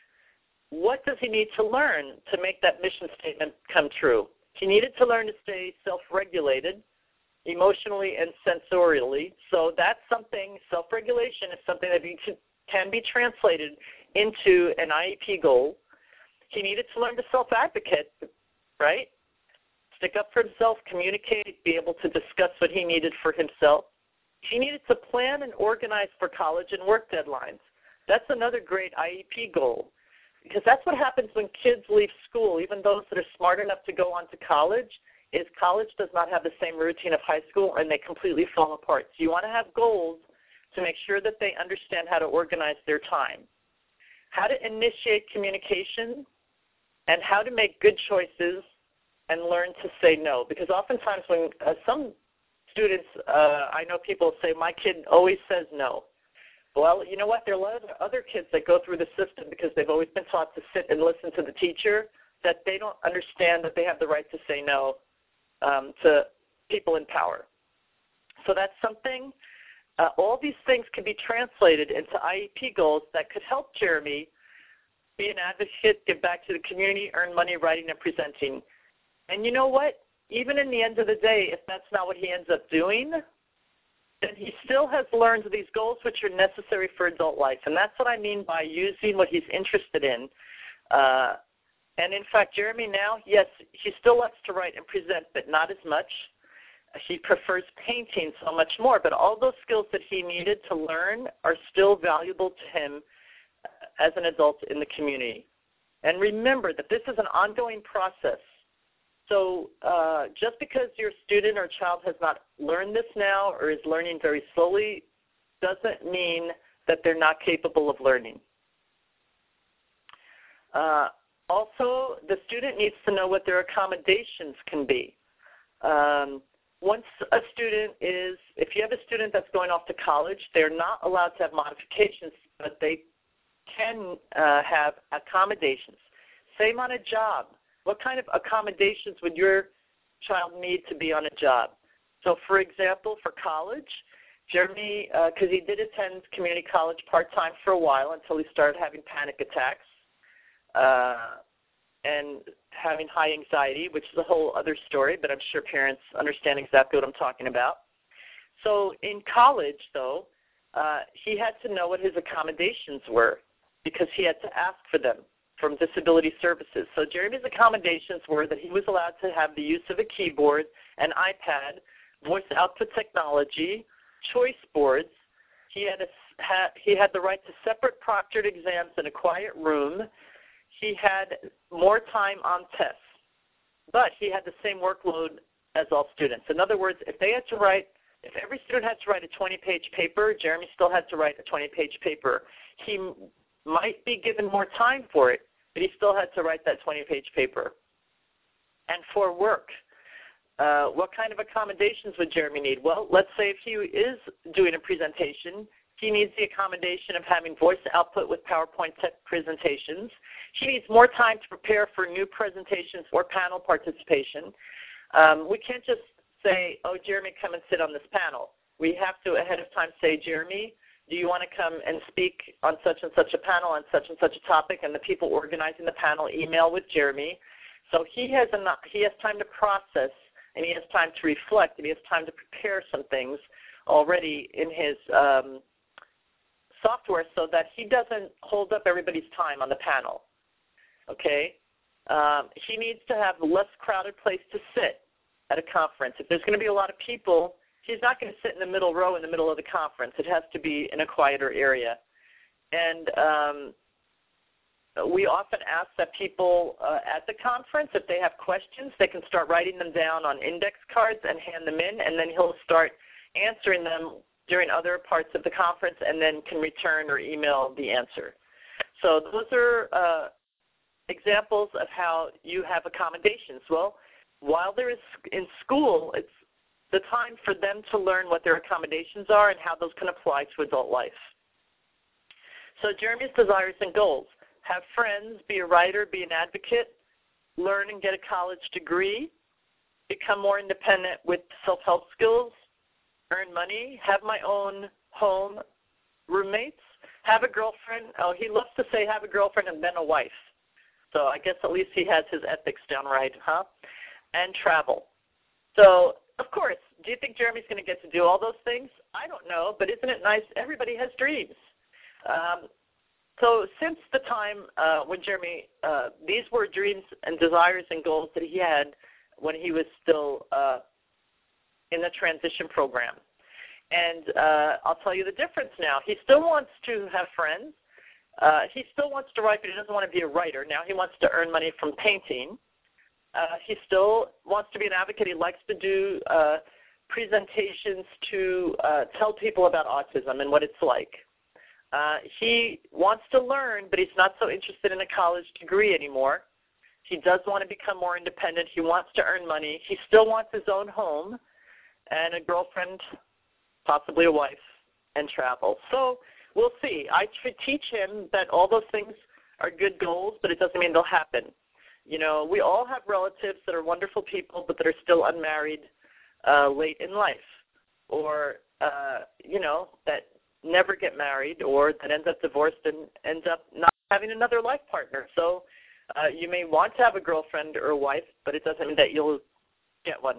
What does he need to learn to make that mission statement come true? He needed to learn to stay self-regulated emotionally and sensorially. So that's something, self-regulation is something that can be translated into an I E P goal. He needed to learn to self-advocate, right? Stick up for himself, communicate, be able to discuss what he needed for himself. He needed to plan and organize for college and work deadlines. That's another great I E P goal because that's what happens when kids leave school, even those that are smart enough to go on to college, is college does not have the same routine of high school and they completely fall apart. So you want to have goals to make sure that they understand how to organize their time, how to initiate communication, and how to make good choices and learn to say no. Because oftentimes when uh, some students, uh, I know people say, my kid always says no. Well, you know what? There are a lot of other kids that go through the system because they've always been taught to sit and listen to the teacher, that they don't understand that they have the right to say no um, to people in power. So that's something. Uh, all these things can be translated into I E P goals that could help Jeremy be an advocate, give back to the community, earn money writing and presenting. And you know what? Even in the end of the day, if that's not what he ends up doing, then he still has learned these goals which are necessary for adult life. And that's what I mean by using what he's interested in. Uh, and in fact, Jeremy now, yes, he still likes to write and present, but not as much. He prefers painting so much more. But all those skills that he needed to learn are still valuable to him as an adult in the community. And remember that this is an ongoing process. So uh, just because your student or child has not learned this now or is learning very slowly doesn't mean that they're not capable of learning. Uh, also, the student needs to know what their accommodations can be. Um, once a student is, if you have a student that's going off to college, they're not allowed to have modifications, but they can uh, have accommodations. Same on a job. What kind of accommodations would your child need to be on a job? So, for example, for college, Jeremy, because uh, he did attend community college part-time for a while until he started having panic attacks uh, and having high anxiety, which is a whole other story, but I'm sure parents understand exactly what I'm talking about. So in college, though, uh, he had to know what his accommodations were because he had to ask for them from Disability Services. So Jeremy's accommodations were that he was allowed to have the use of a keyboard, an iPad, voice output technology, choice boards. He had, a, had, he had the right to separate proctored exams in a quiet room. He had more time on tests, but he had the same workload as all students. In other words, if they had to write, if every student had to write a twenty-page paper, Jeremy still had to write a twenty-page paper. He might be given more time for it, but he still had to write that twenty-page paper. And for work, uh, what kind of accommodations would Jeremy need? Well, let's say if he is doing a presentation, he needs the accommodation of having voice output with PowerPoint tech presentations. He needs more time to prepare for new presentations or panel participation. Um, we can't just say, oh, Jeremy, come and sit on this panel. We have to ahead of time say, Jeremy, do you want to come and speak on such and such a panel on such and such a topic? And the people organizing the panel email with Jeremy. So he has, a, he has time to process, and he has time to reflect, and he has time to prepare some things already in his um, software so that he doesn't hold up everybody's time on the panel. Okay? Um, he needs to have a less crowded place to sit at a conference. If there's going to be a lot of people, he's not going to sit in the middle row in the middle of the conference. It has to be in a quieter area. And um, we often ask that people uh, at the conference, if they have questions, they can start writing them down on index cards and hand them in, and then he'll start answering them during other parts of the conference and then can return or email the answer. So those are uh, examples of how you have accommodations. Well, while they're in school, it's the time for them to learn what their accommodations are and how those can apply to adult life. So Jeremy's desires and goals: have friends, be a writer, be an advocate, learn and get a college degree, become more independent with self-help skills, earn money, have my own home, roommates, have a girlfriend. Oh, he loves to say have a girlfriend and then a wife. So I guess at least he has his ethics down right, huh? And travel. So, of course, do you think Jeremy's going to get to do all those things? I don't know, but isn't it nice? Everybody has dreams. Um, so since the time uh, when Jeremy, uh, these were dreams and desires and goals that he had when he was still uh, in the transition program. And uh, I'll tell you the difference now. He still wants to have friends. Uh, he still wants to write, but he doesn't want to be a writer. Now he wants to earn money from painting. Uh, he still wants to be an advocate. He likes to do uh, presentations to uh, tell people about autism and what it's like. Uh, he wants to learn, but he's not so interested in a college degree anymore. He does want to become more independent. He wants to earn money. He still wants his own home and a girlfriend, possibly a wife, and travel. So we'll see. I teach him that all those things are good goals, but it doesn't mean they'll happen. You know, we all have relatives that are wonderful people, but that are still unmarried uh, late in life, or, uh, you know, that never get married or that ends up divorced and ends up not having another life partner. So uh, you may want to have a girlfriend or a wife, but it doesn't mean that you'll get one.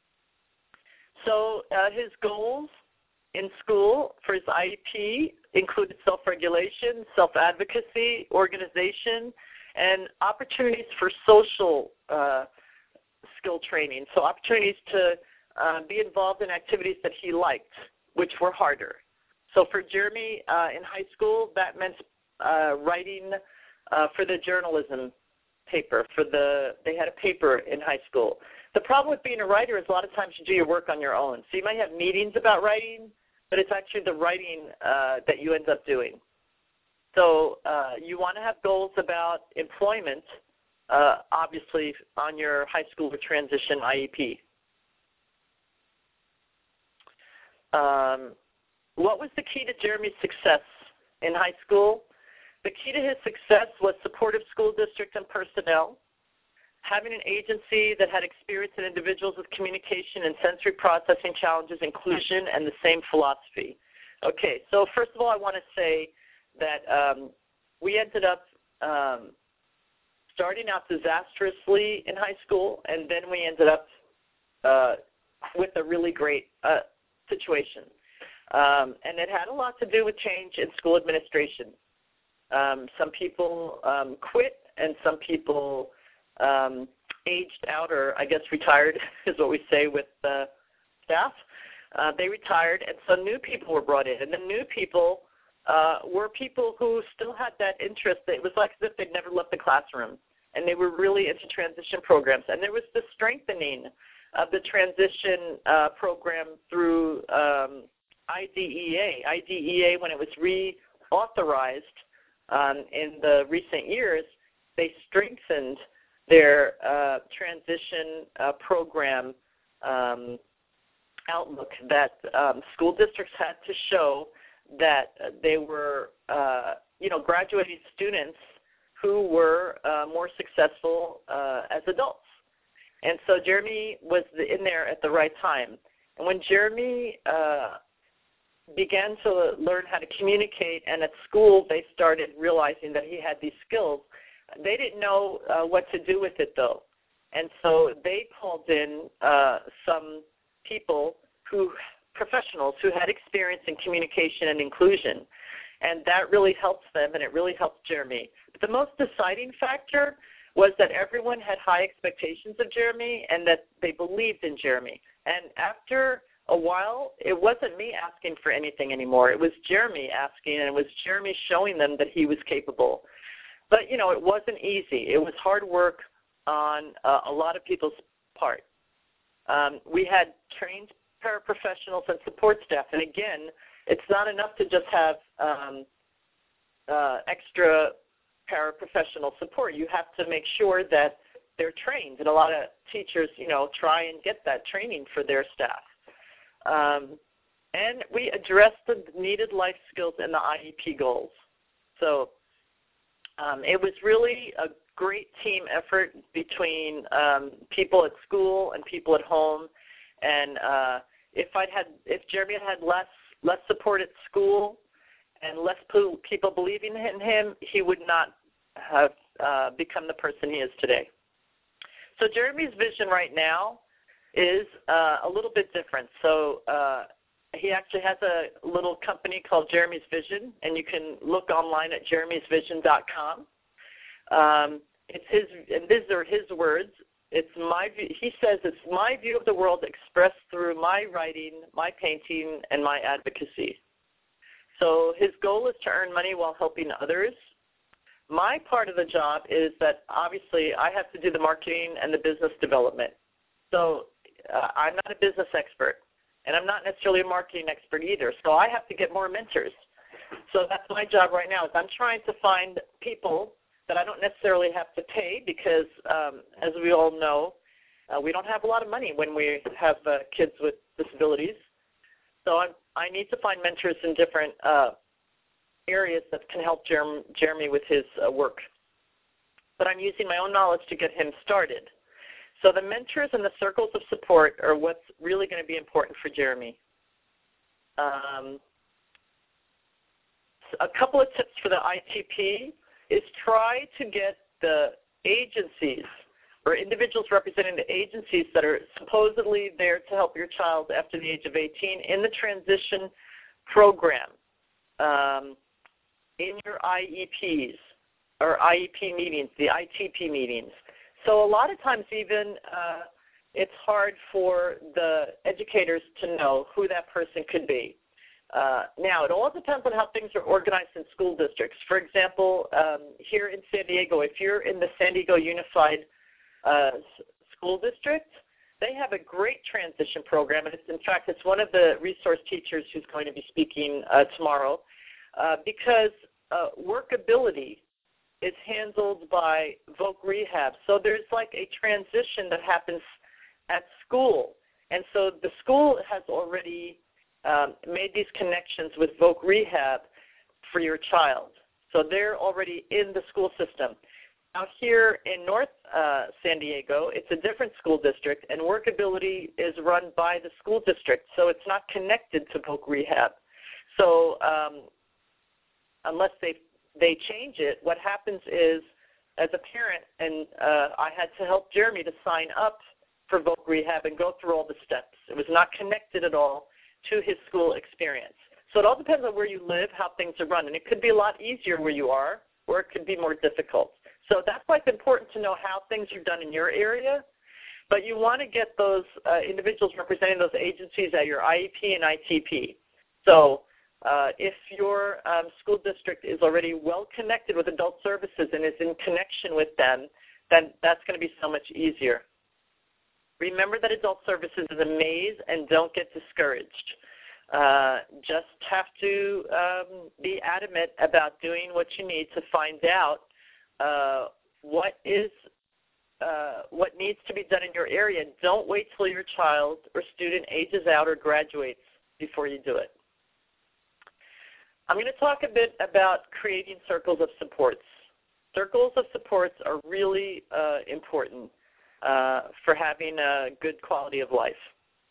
So uh, his goals in school for his I E P included self-regulation, self-advocacy, organization, and opportunities for social uh, skill training. So opportunities to uh, be involved in activities that he liked, which were harder. So for Jeremy uh, in high school, that meant uh, writing uh, for the journalism paper. For the they had a paper in high school. The problem with being a writer is a lot of times you do your work on your own. So you might have meetings about writing, but it's actually the writing uh, that you end up doing. So uh, you want to have goals about employment, uh, obviously, on your high school transition I E P. Um, what was the key to Jeremy's success in high school? The key to his success was supportive school district and personnel, having an agency that had experience in individuals with communication and sensory processing challenges, inclusion, and the same philosophy. Okay, so first of all, I want to say that um, we ended up um, starting out disastrously in high school, and then we ended up uh, with a really great uh, situation. Um, and it had a lot to do with change in school administration. Um, some people um, quit, and some people um, aged out, or I guess retired is what we say with uh, staff. Uh, they retired, and so new people were brought in. And the new people uh, were people who still had that interest. It was like as if they'd never left the classroom, and they were really into transition programs. And there was the strengthening of the transition uh, program through um, I D E A. I D E A, when it was reauthorized um, in the recent years, they strengthened their uh, transition uh, program um, outlook that um, school districts had to show that they were, uh, you know, graduating students who were uh, more successful uh, as adults. And so Jeremy was in there at the right time. And when Jeremy uh, began to learn how to communicate, and at school they started realizing that he had these skills, they didn't know uh, what to do with it, though. And so they called in uh, some people who, professionals who had experience in communication and inclusion. And that really helped them, and it really helped Jeremy. But the most deciding factor was that everyone had high expectations of Jeremy and that they believed in Jeremy. And after a while, it wasn't me asking for anything anymore. It was Jeremy asking, and it was Jeremy showing them that he was capable. But, you know, it wasn't easy. It was hard work on uh, a lot of people's part. Um, we had trained paraprofessionals and support staff. And, again, it's not enough to just have um, uh, extra paraprofessional support. You have to make sure that they're trained. And a lot of teachers, you know, try and get that training for their staff. Um, and we addressed the needed life skills in the I E P goals. So um, it was really a great team effort between um, people at school and people at home. And uh, if I'd had, if Jeremy had had less less support at school and less people believing in him, he would not have uh, become the person he is today. So Jeremy's vision right now is uh, a little bit different. So uh, he actually has a little company called Jeremy's Vision, and you can look online at jeremy's vision dot com. Um, it's his, and these are his words. It's my view, he says it's my view of the world expressed through my writing, my painting, and my advocacy. So his goal is to earn money while helping others. My part of the job is that obviously I have to do the marketing and the business development. So uh, I'm not a business expert, and I'm not necessarily a marketing expert either. So I have to get more mentors. So that's my job right now is I'm trying to find people that I don't necessarily have to pay because, um, as we all know, uh, we don't have a lot of money when we have uh, kids with disabilities. So I'm, I need to find mentors in different uh, areas that can help Jeremy, Jeremy with his uh, work. But I'm using my own knowledge to get him started. So the mentors and the circles of support are what's really going to be important for Jeremy. Um, a couple of tips for the I T P is try to get the agencies or individuals representing the agencies that are supposedly there to help your child after the age of eighteen in the transition program, um, in your I E Ps or I E P meetings, the I T P meetings. So a lot of times even uh, it's hard for the educators to know who that person could be. Uh, now, it all depends on how things are organized in school districts. For example, um, here in San Diego, if you're in the San Diego Unified uh, School District, they have a great transition program. And it's, in fact, it's one of the resource teachers who's going to be speaking uh, tomorrow uh, because uh, workability is handled by Voc Rehab. So there's like a transition that happens at school. And so the school has already Um, made these connections with Voc Rehab for your child. So they're already in the school system. Out here in North uh, San Diego, it's a different school district, and workability is run by the school district, so it's not connected to Voc Rehab. So um, unless they they change it, what happens is, as a parent, and uh, I had to help Jeremy to sign up for Voc Rehab and go through all the steps. It was not connected at all to his school experience. So it all depends on where you live, how things are run. And it could be a lot easier where you are, or it could be more difficult. So that's why it's important to know how things are done in your area. But you want to get those uh, individuals representing those agencies at your I E P and I T P. So uh, if your um, school district is already well connected with adult services and is in connection with them, then that's going to be so much easier. Remember that adult services is a maze, and don't get discouraged. Uh, just have to um, be adamant about doing what you need to find out uh, what is uh, what needs to be done in your area. Don't wait till your child or student ages out or graduates before you do it. I'm going to talk a bit about creating circles of supports. Circles of supports are really uh, important Uh, for having a good quality of life.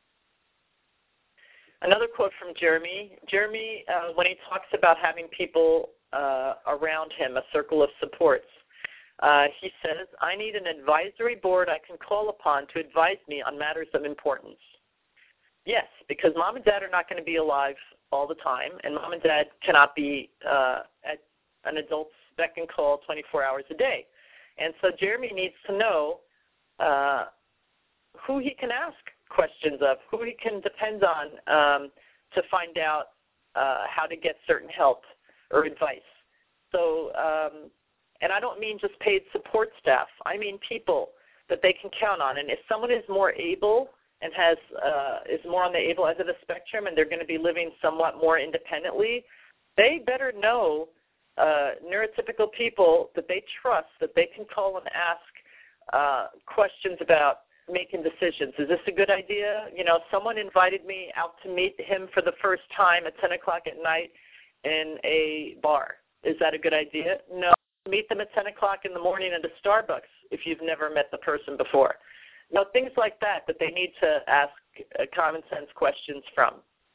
Another quote from Jeremy. Jeremy, uh, when he talks about having people uh, around him, a circle of supports, uh, he says, I need an advisory board I can call upon to advise me on matters of importance. Yes, because mom and dad are not going to be alive all the time, and mom and dad cannot be uh, at an adult's beck and call twenty-four hours a day. And so Jeremy needs to know Uh, who he can ask questions of, who he can depend on um, to find out uh, how to get certain help or advice. So, um, and I don't mean just paid support staff. I mean people that they can count on. And if someone is more able and has uh, is more on the able end of the spectrum, and they're going to be living somewhat more independently, they better know uh, neurotypical people that they trust, that they can call and ask Uh, questions about making decisions. Is this a good idea? You know, someone invited me out to meet him for the first time at ten o'clock at night in a bar. Is that a good idea? No. Meet them at ten o'clock in the morning at a Starbucks if you've never met the person before. You know, things like that that they need to ask uh, common sense questions from.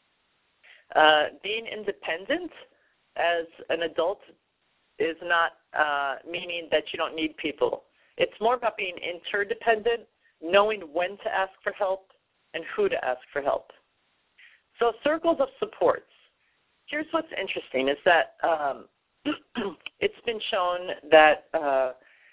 Uh, being independent as an adult is not uh, meaning that you don't need people. It's more about being interdependent, knowing when to ask for help and who to ask for help. So circles of supports. Here's what's interesting is that um, it's been shown that uh,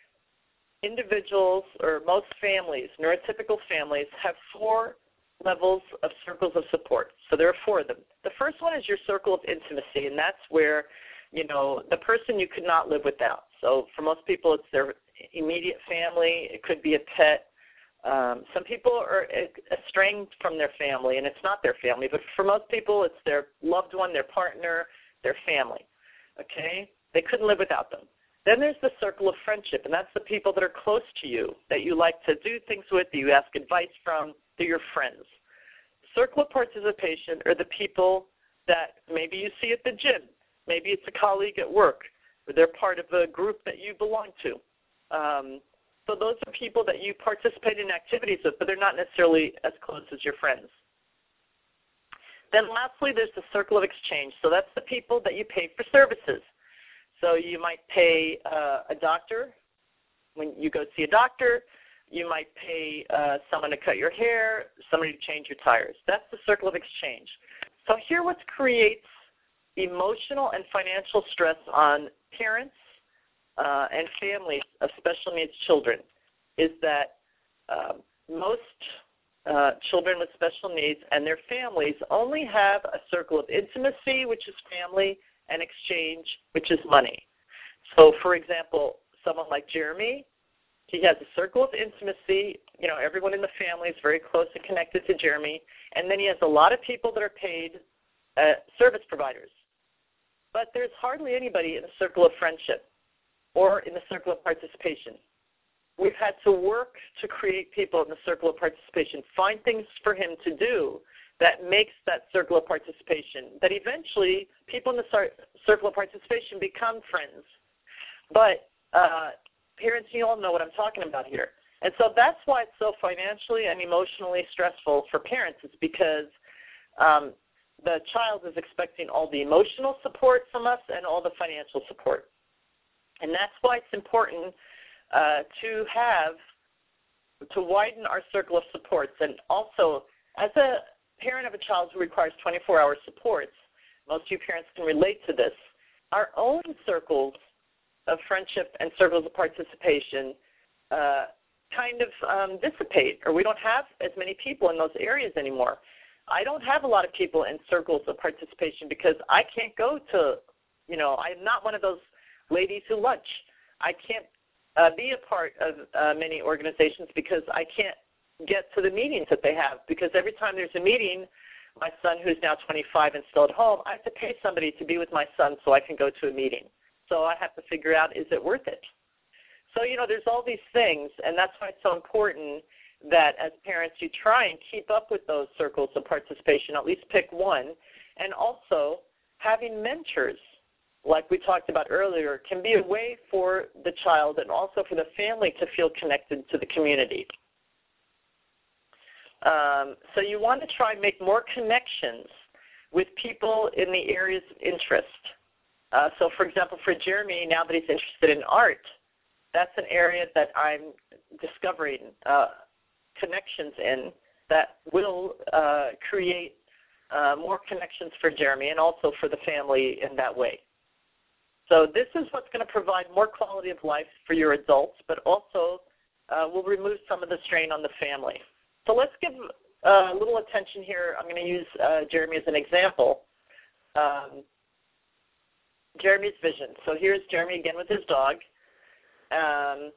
individuals or most families, neurotypical families, have four levels of circles of support. So there are four of them. The first one is your circle of intimacy, and that's where, you know, the person you could not live without. So for most people, it's their immediate family. It could be a pet. Um, some people are estranged from their family, and it's not their family. But for most people, it's their loved one, their partner, their family. Okay? They couldn't live without them. Then there's the circle of friendship, and that's the people that are close to you, that you like to do things with, that you ask advice from. They're your friends. Circle of participation are the people that maybe you see at the gym. Maybe it's a colleague at work, or they're part of a group that you belong to. Um, so those are people that you participate in activities with, but they're not necessarily as close as your friends. Then lastly, there's the circle of exchange. So that's the people that you pay for services. So you might pay uh, a doctor when you go see a doctor. You might pay uh, someone to cut your hair, somebody to change your tires. That's the circle of exchange. So here what creates emotional and financial stress on parents uh, and families of special needs children is that uh, most uh, children with special needs and their families only have a circle of intimacy, which is family, and exchange, which is money. So, for example, someone like Jeremy, he has a circle of intimacy. You know, everyone in the family is very close and connected to Jeremy. And then he has a lot of people that are paid uh, service providers. But there's hardly anybody in the circle of friendship or in the circle of participation. We've had to work to create people in the circle of participation, find things for him to do that makes that circle of participation, that eventually people in the cir- circle of participation become friends. But uh, parents, you all know what I'm talking about here. And so that's why it's so financially and emotionally stressful for parents, is because um, the child is expecting all the emotional support from us and all the financial support. And that's why it's important uh, to have, to widen our circle of supports. And also, as a parent of a child who requires twenty-four hour supports, most of you parents can relate to this, our own circles of friendship and circles of participation uh, kind of um, dissipate, or we don't have as many people in those areas anymore. I don't have a lot of people in circles of participation because I can't go to, you know, I'm not one of those ladies who lunch. I can't uh, be a part of uh, many organizations because I can't get to the meetings that they have, because every time there's a meeting, my son, who's now twenty-five and still at home, I have to pay somebody to be with my son so I can go to a meeting. So I have to figure out, is it worth it? So, you know, there's all these things, and that's why it's so important that as parents you try and keep up with those circles of participation, at least pick one, and also having mentors, like we talked about earlier, can be a way for the child and also for the family to feel connected to the community. Um, so you want to try and make more connections with people in the areas of interest. Uh, so, for example, for Jeremy, now that he's interested in art, that's an area that I'm discovering uh, connections in that will uh, create uh, more connections for Jeremy and also for the family in that way. So this is what's going to provide more quality of life for your adults, but also uh, will remove some of the strain on the family. So let's give uh, a little attention here. I'm going to use uh, Jeremy as an example. Um, Jeremy's vision. So here's Jeremy again with his dog. Um,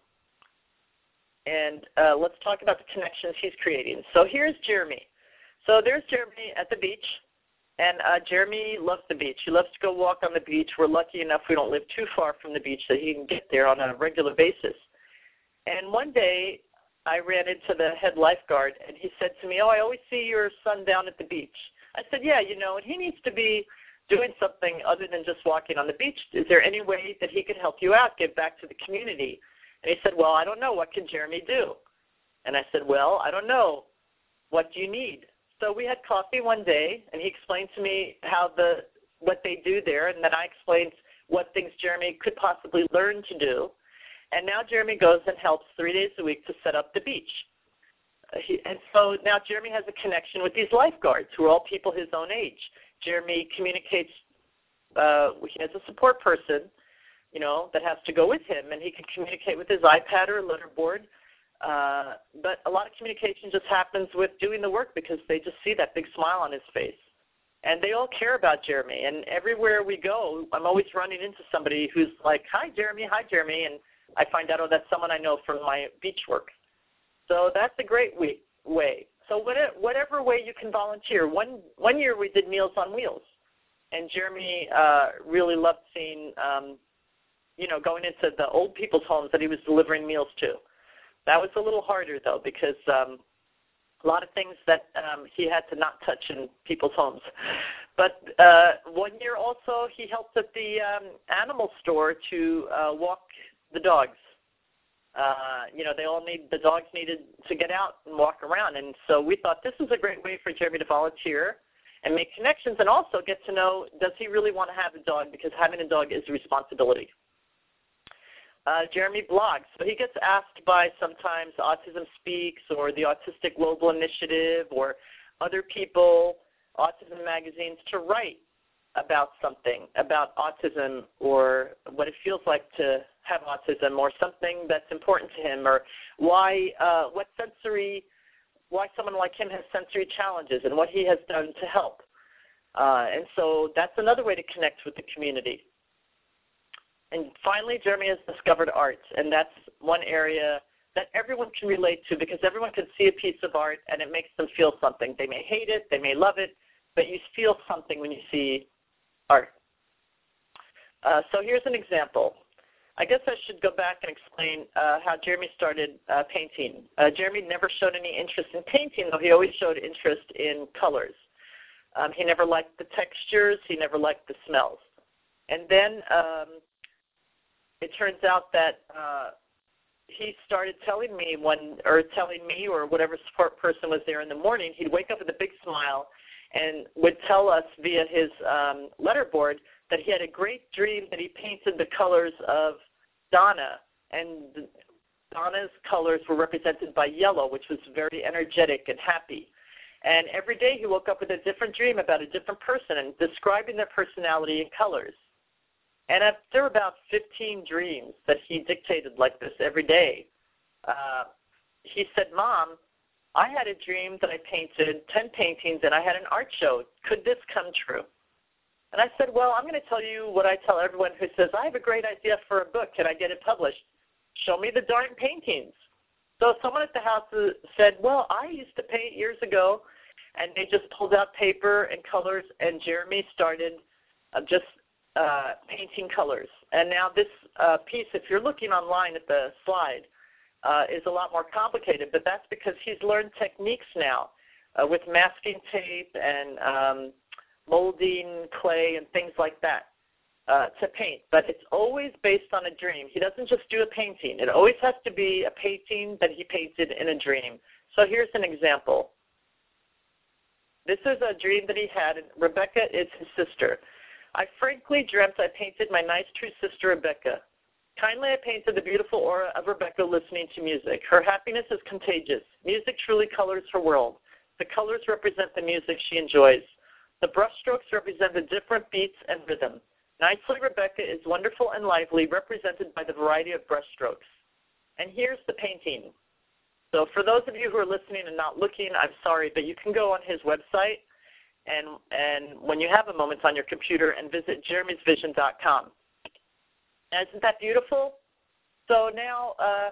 and uh, let's talk about the connections he's creating. So here's Jeremy. So there's Jeremy at the beach. And uh, Jeremy loves the beach. He loves to go walk on the beach. We're lucky enough we don't live too far from the beach that he can get there on a regular basis. And one day I ran into the head lifeguard, and he said to me, oh, I always see your son down at the beach. I said, yeah, you know, and he needs to be doing something other than just walking on the beach. Is there any way that he could help you out, give back to the community? And he said, well, I don't know. What can Jeremy do? And I said, well, I don't know. What do you need? So we had coffee one day, and he explained to me how the what they do there, and then I explained what things Jeremy could possibly learn to do. And now Jeremy goes and helps three days a week to set up the beach. Uh, he, and so now Jeremy has a connection with these lifeguards who are all people his own age. Jeremy communicates, uh, he has a support person, you know, that has to go with him, and he can communicate with his iPad or letterboard. Uh, but a lot of communication just happens with doing the work because they just see that big smile on his face. And they all care about Jeremy. And everywhere we go, I'm always running into somebody who's like, hi, Jeremy, hi, Jeremy. And I find out, oh, that's someone I know from my beach work. So that's a great way. So whatever way you can volunteer. One, one year we did Meals on Wheels. And Jeremy uh, really loved seeing, um, you know, going into the old people's homes that he was delivering meals to. That was a little harder, though, because um, a lot of things that um, he had to not touch in people's homes. But uh, one year also he helped at the um, animal store to uh, walk the dogs. Uh, you know, they all need, the dogs needed to get out and walk around. And so we thought this is a great way for Jeremy to volunteer and make connections, and also get to know, does he really want to have a dog, because having a dog is a responsibility. Uh, Jeremy blogs. So he gets asked by sometimes Autism Speaks or the Autistic Global Initiative or other people, autism magazines, to write about something, about autism or what it feels like to have autism or something that's important to him, or why, uh, what sensory, why someone like him has sensory challenges and what he has done to help. Uh, and so that's another way to connect with the community. And finally, Jeremy has discovered art, and that's one area that everyone can relate to, because everyone can see a piece of art and it makes them feel something. They may hate it, they may love it, but you feel something when you see art. Uh, so here's an example. I guess I should go back and explain uh, how Jeremy started uh, painting. Uh, Jeremy never showed any interest in painting, though he always showed interest in colors. Um, he never liked the textures. He never liked the smells. And then um, it turns out that uh, he started telling me one, or telling me or whatever support person was there in the morning, he'd wake up with a big smile and would tell us via his um, letterboard that he had a great dream that he painted the colors of Donna, and Donna's colors were represented by yellow, which was very energetic and happy. And every day he woke up with a different dream about a different person and describing their personality in colors. And after about fifteen dreams that he dictated like this every day, uh, he said, "Mom, I had a dream that I painted ten paintings and I had an art show. Could this come true?" And I said, "Well, I'm going to tell you what I tell everyone who says, I have a great idea for a book. Can I get it published? Show me the darn paintings." So someone at the house said, "Well, I used to paint years ago," and they just pulled out paper and colors, and Jeremy started uh, just uh, painting colors. And now this uh, piece, if you're looking online at the slide, uh, is a lot more complicated, but that's because he's learned techniques now uh, with masking tape and um, molding clay and things like that uh, to paint. But it's always based on a dream. He doesn't just do a painting. It always has to be a painting that he painted in a dream. So here's an example. This is a dream that he had. And Rebecca is his sister. "I frankly dreamt I painted my nice true sister Rebecca. Kindly I painted the beautiful aura of Rebecca listening to music. Her happiness is contagious. Music truly colors her world. The colors represent the music she enjoys. The brushstrokes represent the different beats and rhythm. Nicely Rebecca is wonderful and lively, represented by the variety of brushstrokes." And here's the painting. So for those of you who are listening and not looking, I'm sorry, but you can go on his website and, and when you have a moment on your computer, and visit jeremy's vision dot com. Isn't that beautiful? So now uh,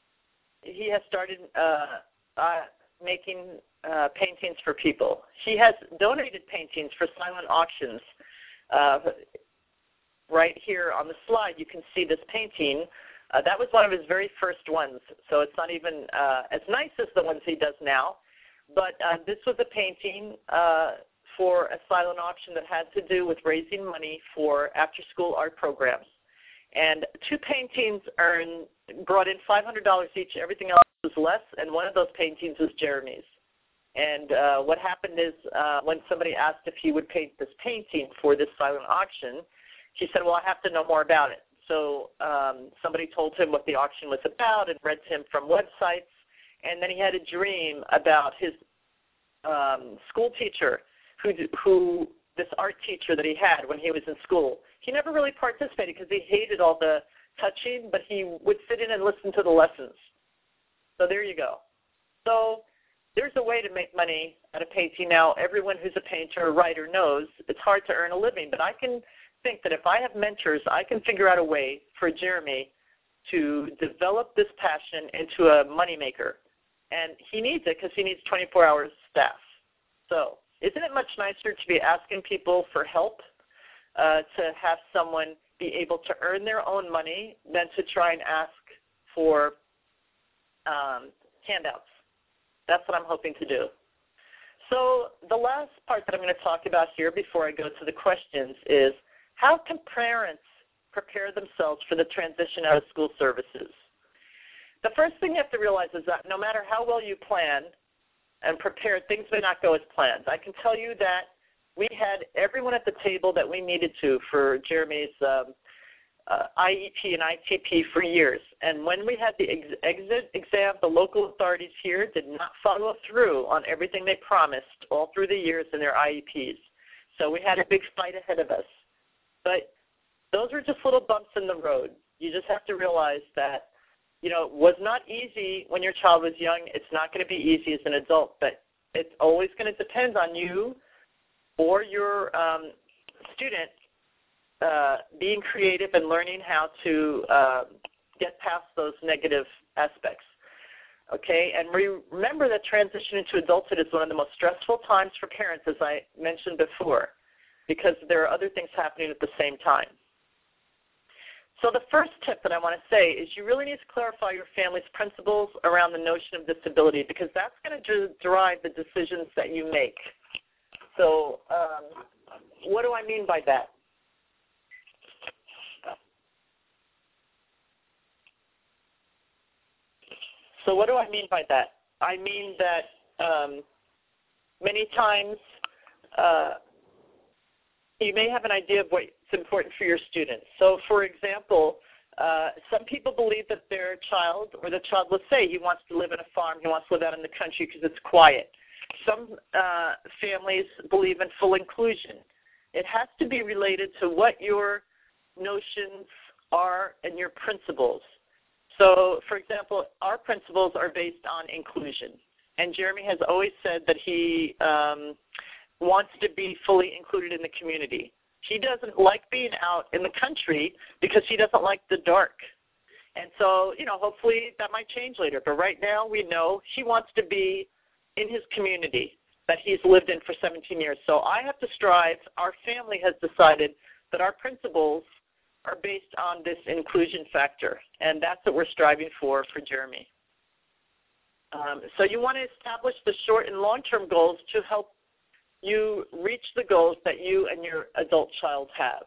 he has started uh, uh, making uh, paintings for people. He has donated paintings for silent auctions. Uh, right here on the slide, you can see this painting. Uh, that was one of his very first ones, so it's not even uh, as nice as the ones he does now. But uh, this was a painting uh, for a silent auction that had to do with raising money for after-school art programs. And two paintings earned, brought in five hundred dollars each. Everything else was less, and one of those paintings was Jeremy's. And uh, what happened is uh, when somebody asked if he would paint this painting for this silent auction, he said, "Well, I have to know more about it." So um, somebody told him what the auction was about and read to him from websites. And then he had a dream about his um, school teacher, who, who this art teacher that he had when he was in school. He never really participated because he hated all the touching, but he would sit in and listen to the lessons. So there you go. So there's a way to make money out of painting. Now, everyone who's a painter or writer knows it's hard to earn a living, but I can think that if I have mentors, I can figure out a way for Jeremy to develop this passion into a moneymaker. And he needs it because he needs twenty-four hours staff. So isn't it much nicer to be asking people for help, uh, to have someone be able to earn their own money than to try and ask for um, handouts? That's what I'm hoping to do. So the last part that I'm going to talk about here before I go to the questions is, how can parents prepare themselves for the transition out of school services? The first thing you have to realize is that no matter how well you plan and prepare, things may not go as planned. I can tell you that we had everyone at the table that we needed to for Jeremy's um, uh, I E P and I T P for years. And when we had the ex- exit exam, the local authorities here did not follow through on everything they promised all through the years in their I E Ps. So we had a big fight ahead of us. But those were just little bumps in the road. You just have to realize that, you know, it was not easy when your child was young. It's not going to be easy as an adult, but it's always going to depend on you or your um, student uh, being creative and learning how to uh, get past those negative aspects. Okay, and re- remember that transition into adulthood is one of the most stressful times for parents, as I mentioned before, because there are other things happening at the same time. So the first tip that I want to say is you really need to clarify your family's principles around the notion of disability, because that's going to drive the decisions that you make. So um, what do I mean by that? So what do I mean by that? I mean that um, many times uh, you may have an idea of what's important for your students. So, for example, uh, some people believe that their child, or the child, let's say he wants to live in a farm, he wants to live out in the country because it's quiet. Some uh, families believe in full inclusion. It has to be related to what your notions are and your principles. So, for example, our principles are based on inclusion. And Jeremy has always said that he um, wants to be fully included in the community. He doesn't like being out in the country because he doesn't like the dark. And so, you know, hopefully that might change later. But right now we know he wants to be in his community that he's lived in for seventeen years. So I have to strive. Our family has decided that our principles are based on this inclusion factor, and that's what we're striving for for Jeremy. Um, so you want to establish the short and long-term goals to help you reach the goals that you and your adult child have.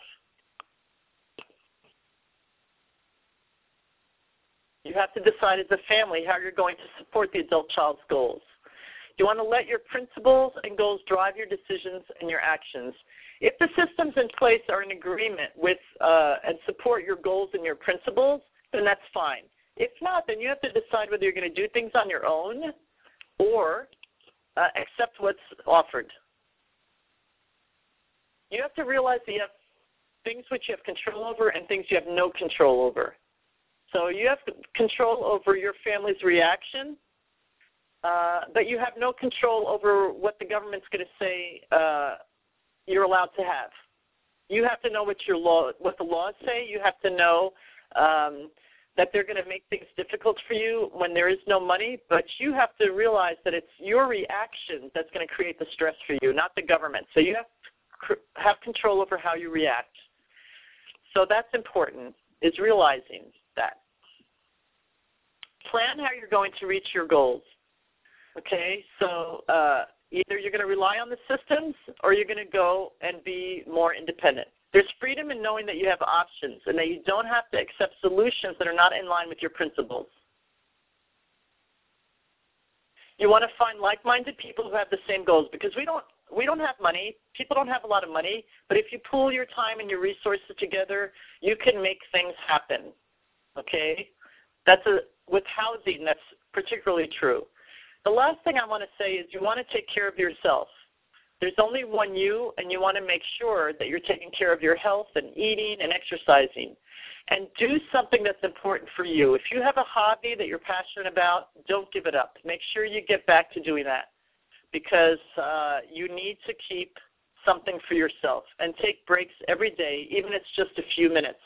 You have to decide as a family how you're going to support the adult child's goals. You want to let your principles and goals drive your decisions and your actions. If the systems in place are in agreement with uh, and support your goals and your principles, then that's fine. If not, then you have to decide whether you're going to do things on your own or uh, accept what's offered. You have to realize that you have things which you have control over and things you have no control over. So you have control over your family's reaction, uh, but you have no control over what the government's going to say uh, you're allowed to have. You have to know what your law, what the laws say. You have to know um, that they're going to make things difficult for you when there is no money, but you have to realize that it's your reaction that's going to create the stress for you, not the government. So you have to have control over how you react. So that's important, is realizing that. Plan how you're going to reach your goals. Okay, so uh, either you're going to rely on the systems or you're going to go and be more independent. There's freedom in knowing that you have options and that you don't have to accept solutions that are not in line with your principles. You want to find like-minded people who have the same goals, because we don't we don't have money. People don't have a lot of money, but if you pool your time and your resources together, you can make things happen. Okay? That's a, with housing, that's particularly true. The last thing I want to say is you want to take care of yourself. There's only one you, and you want to make sure that you're taking care of your health and eating and exercising. And do something that's important for you. If you have a hobby that you're passionate about, don't give it up. Make sure you get back to doing that, because uh, you need to keep something for yourself and take breaks every day, even if it's just a few minutes.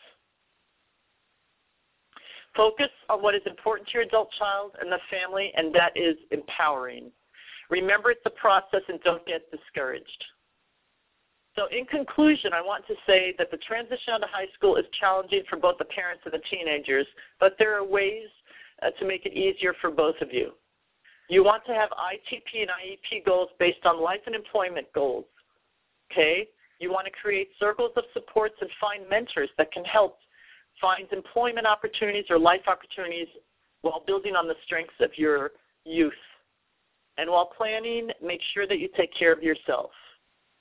Focus on what is important to your adult child and the family, and that is empowering. Remember, it's a process, and don't get discouraged. So in conclusion, I want to say that the transition out of high school is challenging for both the parents and the teenagers, but there are ways uh, to make it easier for both of you. You want to have I T P and I E P goals based on life and employment goals, okay? You want to create circles of supports and find mentors that can help find employment opportunities or life opportunities while building on the strengths of your youth. And while planning, make sure that you take care of yourself.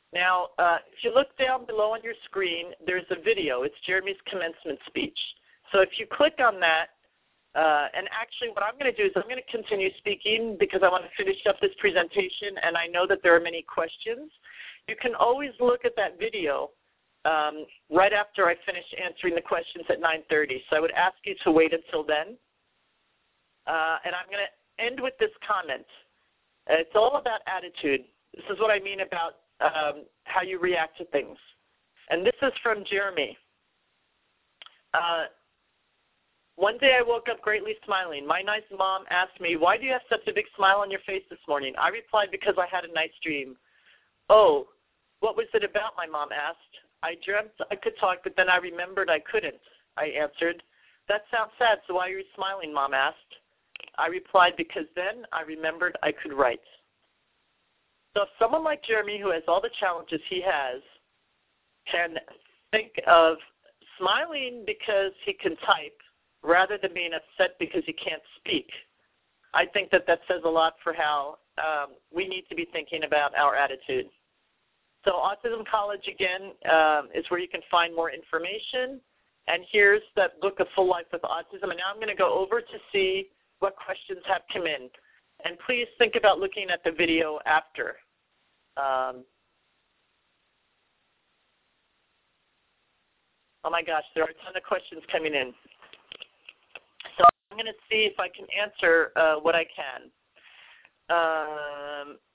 Now, uh, if you look down below on your screen, there's a video. It's Jeremy's commencement speech. So if you click on that, uh, and actually what I'm going to do is I'm going to continue speaking because I want to finish up this presentation, and I know that there are many questions. You can always look at that video um, right after I finish answering the questions at nine thirty. So I would ask you to wait until then. Uh, and I'm going to end with this comment. It's all about attitude. This is what I mean about um, how you react to things. And this is from Jeremy. Uh, One day I woke up greatly smiling. My nice mom asked me, "Why do you have such a big smile on your face this morning?" I replied, "Because I had a nice dream." "Oh, what was it about?" my mom asked. "I dreamt I could talk, but then I remembered I couldn't," I answered. "That sounds sad, so why are you smiling?" Mom asked. I replied, "Because then I remembered I could write." So if someone like Jeremy, who has all the challenges he has, can think of smiling because he can type rather than being upset because he can't speak, I think that that says a lot for how um, we need to be thinking about our attitude. So Autism College, again, um, is where you can find more information. And here's that book, A Full Life with Autism. And now I'm going to go over to see what questions have come in. And please think about looking at the video after. Um, oh, my gosh, there are a ton of questions coming in. So I'm going to see if I can answer uh, what I can. Um,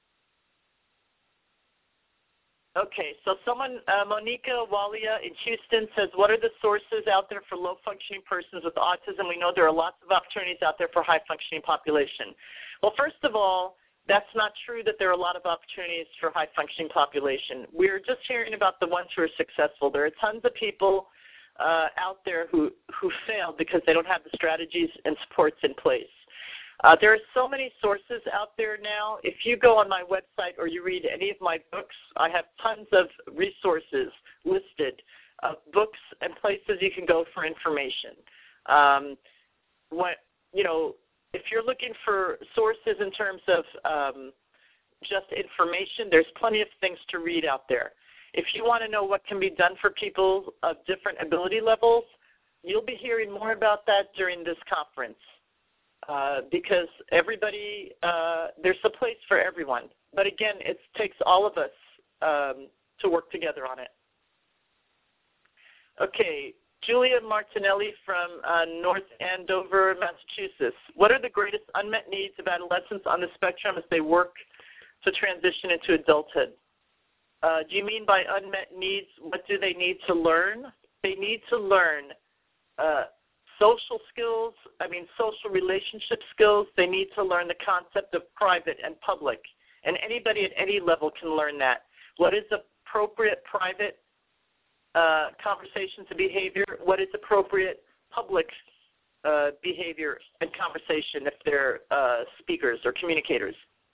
okay, so someone, uh, Monica Walia in Houston says, what are the sources out there for low-functioning persons with autism? We know there are lots of opportunities out there for high-functioning population. Well, first of all, that's not true that there are a lot of opportunities for high-functioning population. We're just hearing about the ones who are successful. There are tons of people uh, out there who, who fail because they don't have the strategies and supports in place. Uh, there are so many sources out there now. If you go on my website or you read any of my books, I have tons of resources listed, uh, books and places you can go for information. Um, what, you know, if you're looking for sources in terms of um, just information, there's plenty of things to read out there. If you want to know what can be done for people of different ability levels, you'll be hearing more about that during this conference uh, because everybody, uh, there's a place for everyone. But again, it takes all of us um, to work together on it. Okay. Julia Martinelli from uh, North Andover, Massachusetts. What are the greatest unmet needs of adolescents on the spectrum as they work to transition into adulthood? Uh, do you mean by unmet needs, what do they need to learn? They need to learn uh, social skills, I mean social relationship skills. They need to learn the concept of private and public. And anybody at any level can learn that. What is appropriate private Uh, conversations and behavior, what is appropriate public uh, behavior and conversation if they're uh, speakers or communicators.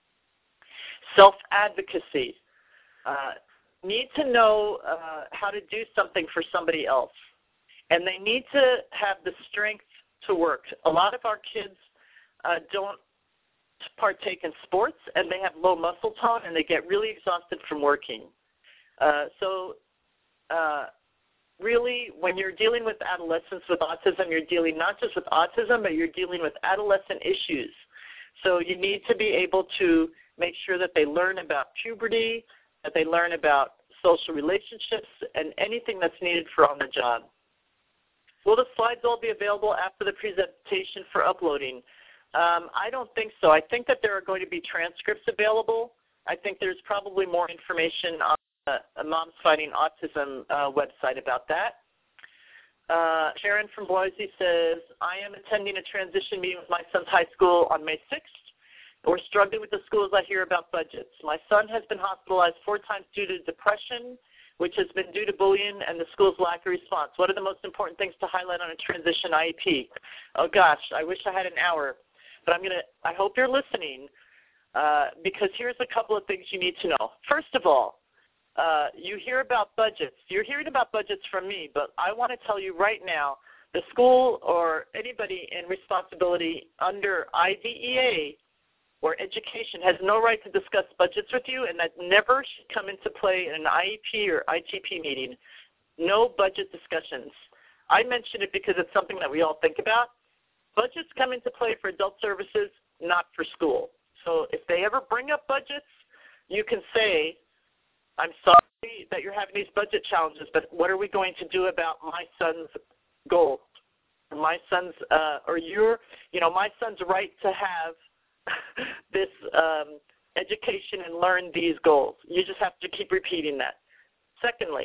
Self-advocacy. Uh, need to know uh, how to do something for somebody else. And they need to have the strength to work. A lot of our kids uh, don't partake in sports, and they have low muscle tone, and they get really exhausted from working. Uh, so Uh, really, when you're dealing with adolescents with autism, you're dealing not just with autism, but you're dealing with adolescent issues. So you need to be able to make sure that they learn about puberty, that they learn about social relationships, and anything that's needed for on the job. Will the slides all be available after the presentation for uploading? Um, I don't think so. I think that there are going to be transcripts available. I think there's probably more information on a Moms Fighting Autism uh, website about that. Uh, Sharon from Boise says, I am attending a transition meeting with my son's high school on May sixth. We're struggling with the schools I hear about budgets. My son has been hospitalized four times due to depression, which has been due to bullying and the school's lack of response. What are the most important things to highlight on a transition I E P? Oh, gosh, I wish I had an hour. But I'm going to, I hope you're listening uh, because here's a couple of things you need to know. First of all, Uh, you hear about budgets. You're hearing about budgets from me, but I want to tell you right now, the school or anybody in responsibility under I D E A or education has no right to discuss budgets with you, and that never should come into play in an I E P or I T P meeting. No budget discussions. I mention it because it's something that we all think about. Budgets come into play for adult services, not for school. So if they ever bring up budgets, you can say, I'm sorry that you're having these budget challenges, but what are we going to do about my son's goals? My son's, uh, or your, you know, my son's right to have this um, education and learn these goals. You just have to keep repeating that. Secondly,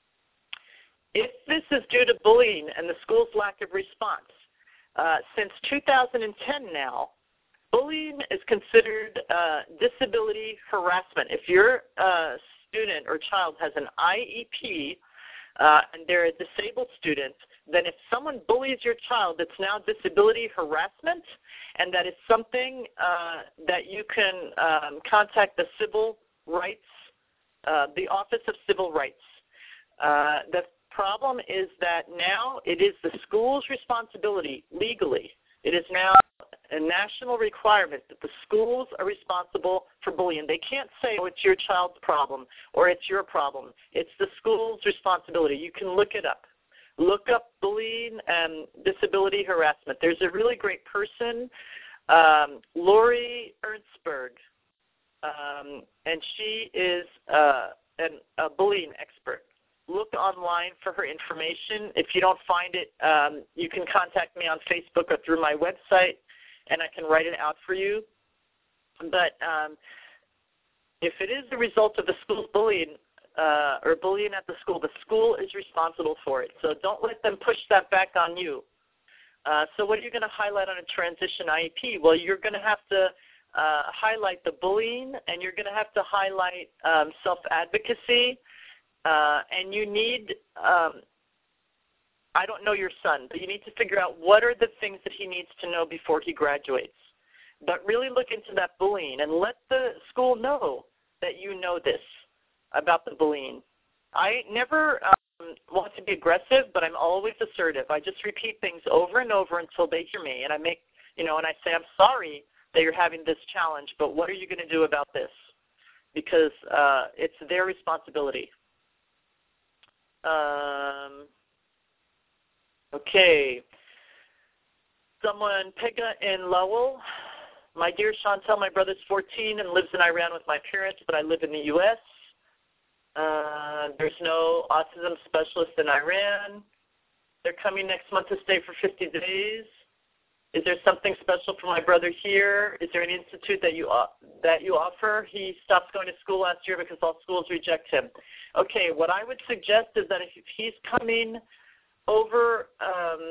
if this is due to bullying and the school's lack of response, uh, since two thousand ten now, bullying is considered uh, disability harassment. If your uh, student or child has an I E P uh, and they're a disabled student, then if someone bullies your child, it's now disability harassment, and that is something uh, that you can um, contact the Civil Rights, uh, the Office of Civil Rights. Uh, the problem is that now it is the school's responsibility legally. It is now a national requirement that the schools are responsible for bullying. They can't say, oh, it's your child's problem or it's your problem. It's the school's responsibility. You can look it up. Look up bullying and disability harassment. There's a really great person, um, Lori Ernstberg, um, and she is uh, an, a bullying expert. Look online for her information. If you don't find it, um, you can contact me on Facebook or through my website, and I can write it out for you. But um, if it is the result of the school's bullying, Uh, or bullying at the school, the school is responsible for it. So don't let them push that back on you. Uh, so what are you going to highlight on a transition I E P? Well, you're going to have to uh, highlight the bullying, and you're going to have to highlight um, self-advocacy, uh, and you need, um, I don't know your son, but you need to figure out what are the things that he needs to know before he graduates. But really look into that bullying and let the school know that you know this about the bullying. I never um, want to be aggressive, but I'm always assertive. I just repeat things over and over until they hear me, and I make, you know, and I say, I'm sorry that you're having this challenge, but what are you going to do about this? Because uh, it's their responsibility. Um, okay. Someone, Pega in Lowell. My dear Chantel, my brother's fourteen and lives in Iran with my parents, but I live in the U S Uh, there's no autism specialist in Iran. They're coming next month to stay for fifty days. Is there something special for my brother here? Is there an institute that you uh, that you offer? He stopped going to school last year because all schools reject him. Okay, what I would suggest is that if he's coming over, um,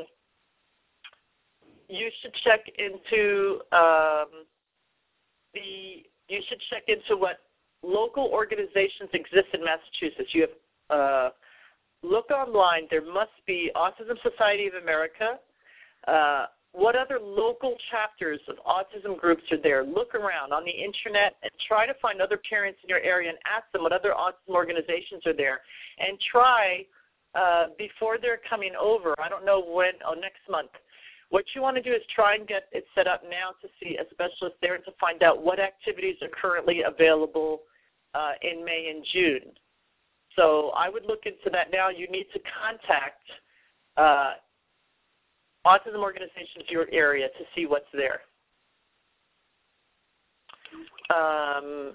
you should check into um, the. You should check into what local organizations exist in Massachusetts. You have uh, look online. There must be Autism Society of America. Uh, what other local chapters of autism groups are there? Look around on the internet and try to find other parents in your area and ask them what other autism organizations are there. And try uh, before they're coming over. I don't know when. Oh, next month. What you want to do is try and get it set up now to see a specialist there and to find out what activities are currently available uh, in May and June. So I would look into that now. You need to contact uh, autism organizations in your area to see what's there. Um,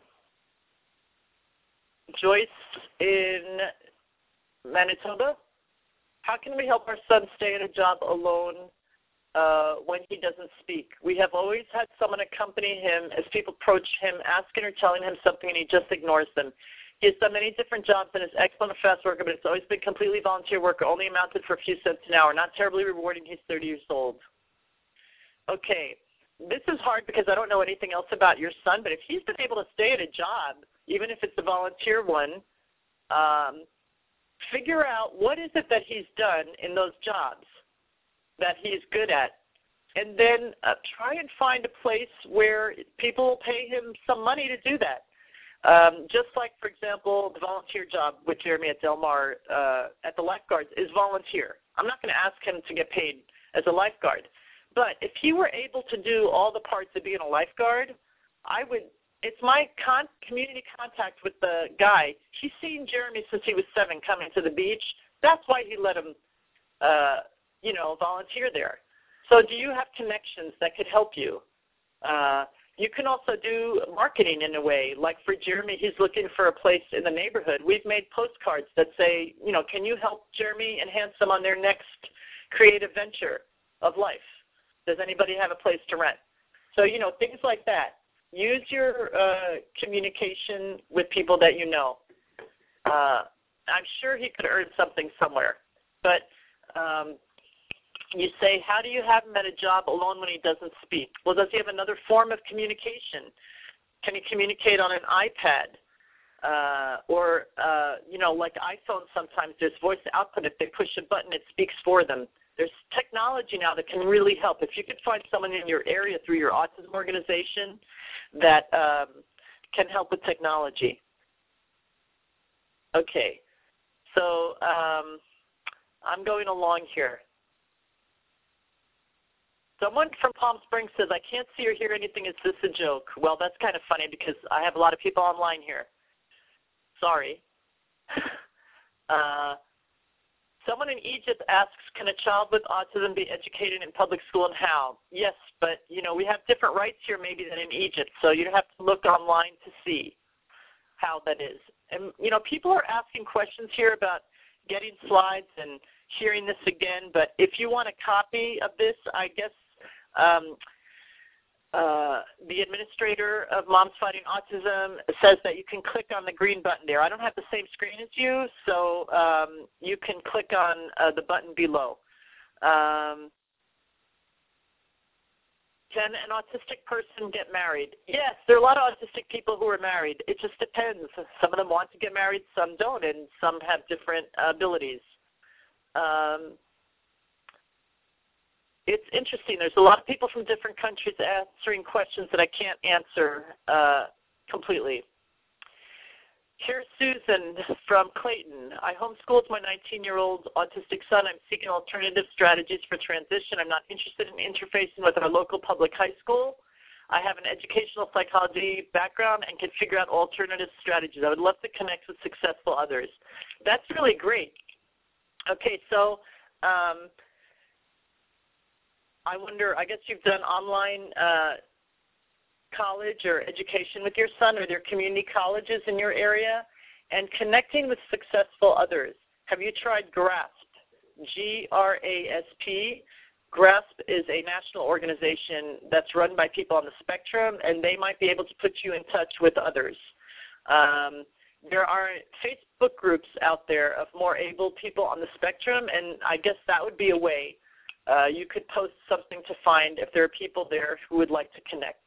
Joyce in Manitoba, how can we help our son stay at a job alone Uh, when he doesn't speak? We have always had someone accompany him as people approach him, asking or telling him something, and he just ignores them. He has done many different jobs and is excellent and fast worker, but it's always been completely volunteer work, only amounted for a few cents an hour. Not terribly rewarding. He's thirty years old. Okay, this is hard because I don't know anything else about your son, but if he's been able to stay at a job, even if it's a volunteer one, um, figure out what is it that he's done in those jobs that he's good at, and then uh, try and find a place where people will pay him some money to do that. Um, just like, for example, the volunteer job with Jeremy at Del Mar uh, at the lifeguards is volunteer. I'm not going to ask him to get paid as a lifeguard. But if he were able to do all the parts of being a lifeguard, I would, it's my con- community contact with the guy. He's seen Jeremy since he was seven coming to the beach. That's why he let him, uh, you know, volunteer there. So do you have connections that could help you? Uh, you can also do marketing in a way. Like for Jeremy, he's looking for a place in the neighborhood. We've made postcards that say, you know, can you help Jeremy and Handsome on their next creative venture of life? Does anybody have a place to rent? So, you know, things like that. Use your uh, communication with people that you know. Uh, I'm sure he could earn something somewhere. But um, you say, how do you have him at a job alone when he doesn't speak? Well, does he have another form of communication? Can he communicate on an iPad? Uh, or, uh, you know, like iPhones sometimes, there's voice output. If they push a button, it speaks for them. There's technology now that can really help. If you could find someone in your area through your autism organization that um, can help with technology. Okay, so um, I'm going along here. Someone from Palm Springs says, I can't see or hear anything. Is this a joke? Well, that's kind of funny because I have a lot of people online here. Sorry. uh, someone in Egypt asks, can a child with autism be educated in public school and how? Yes, but, you know, we have different rights here maybe than in Egypt, so you'd have to look online to see how that is. And, you know, people are asking questions here about getting slides and hearing this again, but if you want a copy of this, I guess um, uh, the administrator of Moms Fighting Autism says that you can click on the green button there. I don't have the same screen as you, so um, you can click on uh, the button below. Um, Can an autistic person get married? Yes, there are a lot of autistic people who are married. It just depends. Some of them want to get married, some don't, and some have different abilities. Um, it's interesting. There's a lot of people from different countries answering questions that I can't answer uh, completely. Here's Susan from Clayton. I homeschooled my nineteen-year-old autistic son. I'm seeking alternative strategies for transition. I'm not interested in interfacing with our local public high school. I have an educational psychology background and can figure out alternative strategies. I would love to connect with successful others. That's really great. Okay, so um, I wonder, I guess you've done online uh, college or education with your son, or there are community colleges in your area, and connecting with successful others. Have you tried GRASP? G R A S P. GRASP is a national organization that's run by people on the spectrum, and they might be able to put you in touch with others. Um, there are Facebook groups out there of more able people on the spectrum, and I guess that would be a way. Uh, you could post something to find if there are people there who would like to connect.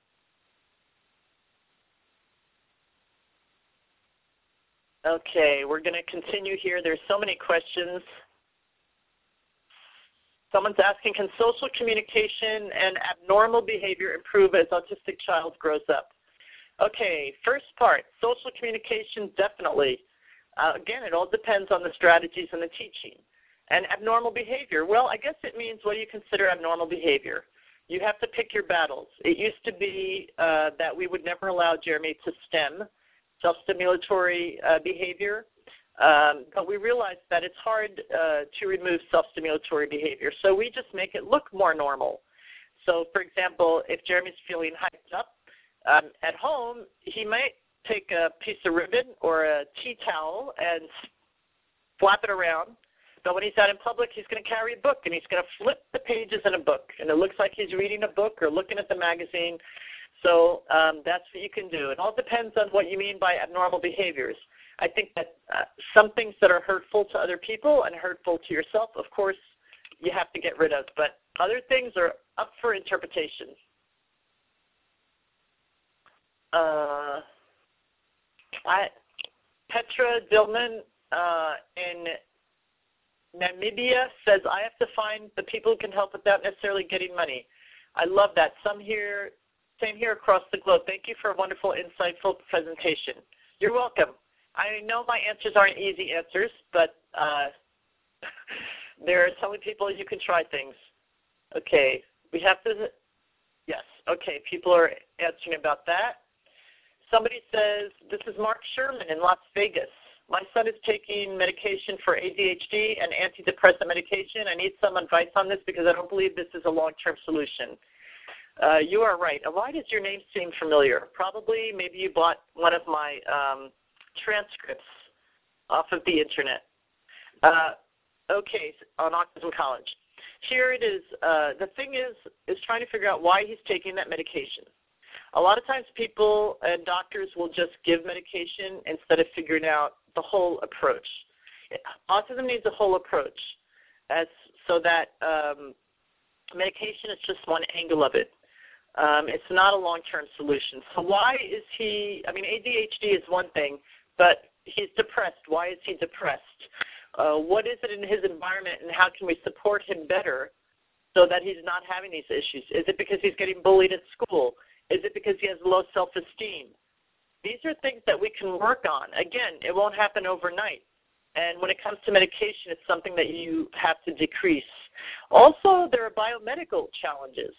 Okay, we're going to continue here. There's so many questions. Someone's asking, can social communication and abnormal behavior improve as autistic child grows up? Okay, first part, social communication, definitely. Uh, again, it all depends on the strategies and the teaching. And abnormal behavior, well, I guess it means what do you consider abnormal behavior? You have to pick your battles. It used to be uh, that we would never allow Jeremy to STEM, self-stimulatory uh, behavior, um, but we realized that it's hard uh, to remove self-stimulatory behavior, so we just make it look more normal. So, for example, if Jeremy's feeling hyped up um, at home, he might take a piece of ribbon or a tea towel and flap it around, but when he's out in public, he's going to carry a book, and he's going to flip the pages in a book, and it looks like he's reading a book or looking at the magazine. So um, that's what you can do. It all depends on what you mean by abnormal behaviors. I think that uh, some things that are hurtful to other people and hurtful to yourself, of course, you have to get rid of. But other things are up for interpretation. Uh, I, Petra Dillman uh, in Namibia says, I have to find the people who can help without necessarily getting money. I love that. Some here, same here across the globe. Thank you for a wonderful, insightful presentation. You're welcome. I know my answers aren't easy answers, but uh, there are so many people you can try things. Okay, we have to Yes. Okay, people are answering about that. Somebody says, this is Mark Sherman in Las Vegas. My son is taking medication for A D H D and antidepressant medication. I need some advice on this because I don't believe this is a long-term solution. Uh, you are right. Why does your name seem familiar? Probably maybe you bought one of my um, transcripts off of the Internet. Uh, okay, on Autism College. Here it is. Uh, the thing is, is trying to figure out why he's taking that medication. A lot of times people and doctors will just give medication instead of figuring out the whole approach. Autism needs a whole approach as so that um, medication is just one angle of it. Um, it's not a long-term solution. So why is he, I mean, A D H D is one thing, but he's depressed. Why is he depressed? Uh, what is it in his environment, and how can we support him better so that he's not having these issues? Is it because he's getting bullied at school? Is it because he has low self-esteem? These are things that we can work on. Again, it won't happen overnight. And when it comes to medication, it's something that you have to decrease. Also, there are biomedical challenges.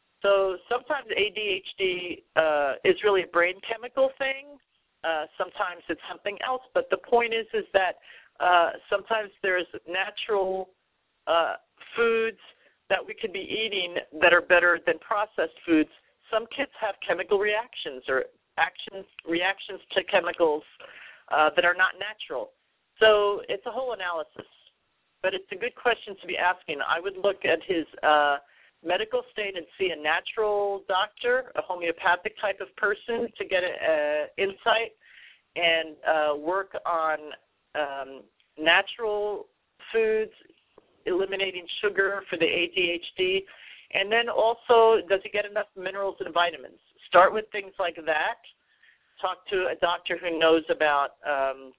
So sometimes A D H D uh, is really a brain chemical thing. Uh, sometimes it's something else. But the point is, is that uh, sometimes there's natural uh, foods that we could be eating that are better than processed foods. Some kids have chemical reactions or actions, reactions to chemicals uh, that are not natural. So it's a whole analysis. But it's a good question to be asking. I would look at his uh, medical state and see a natural doctor, a homeopathic type of person to get an insight and uh, work on um, natural foods, eliminating sugar for the A D H D. And then also, does he get enough minerals and vitamins? Start with things like that. Talk to a doctor who knows about, um,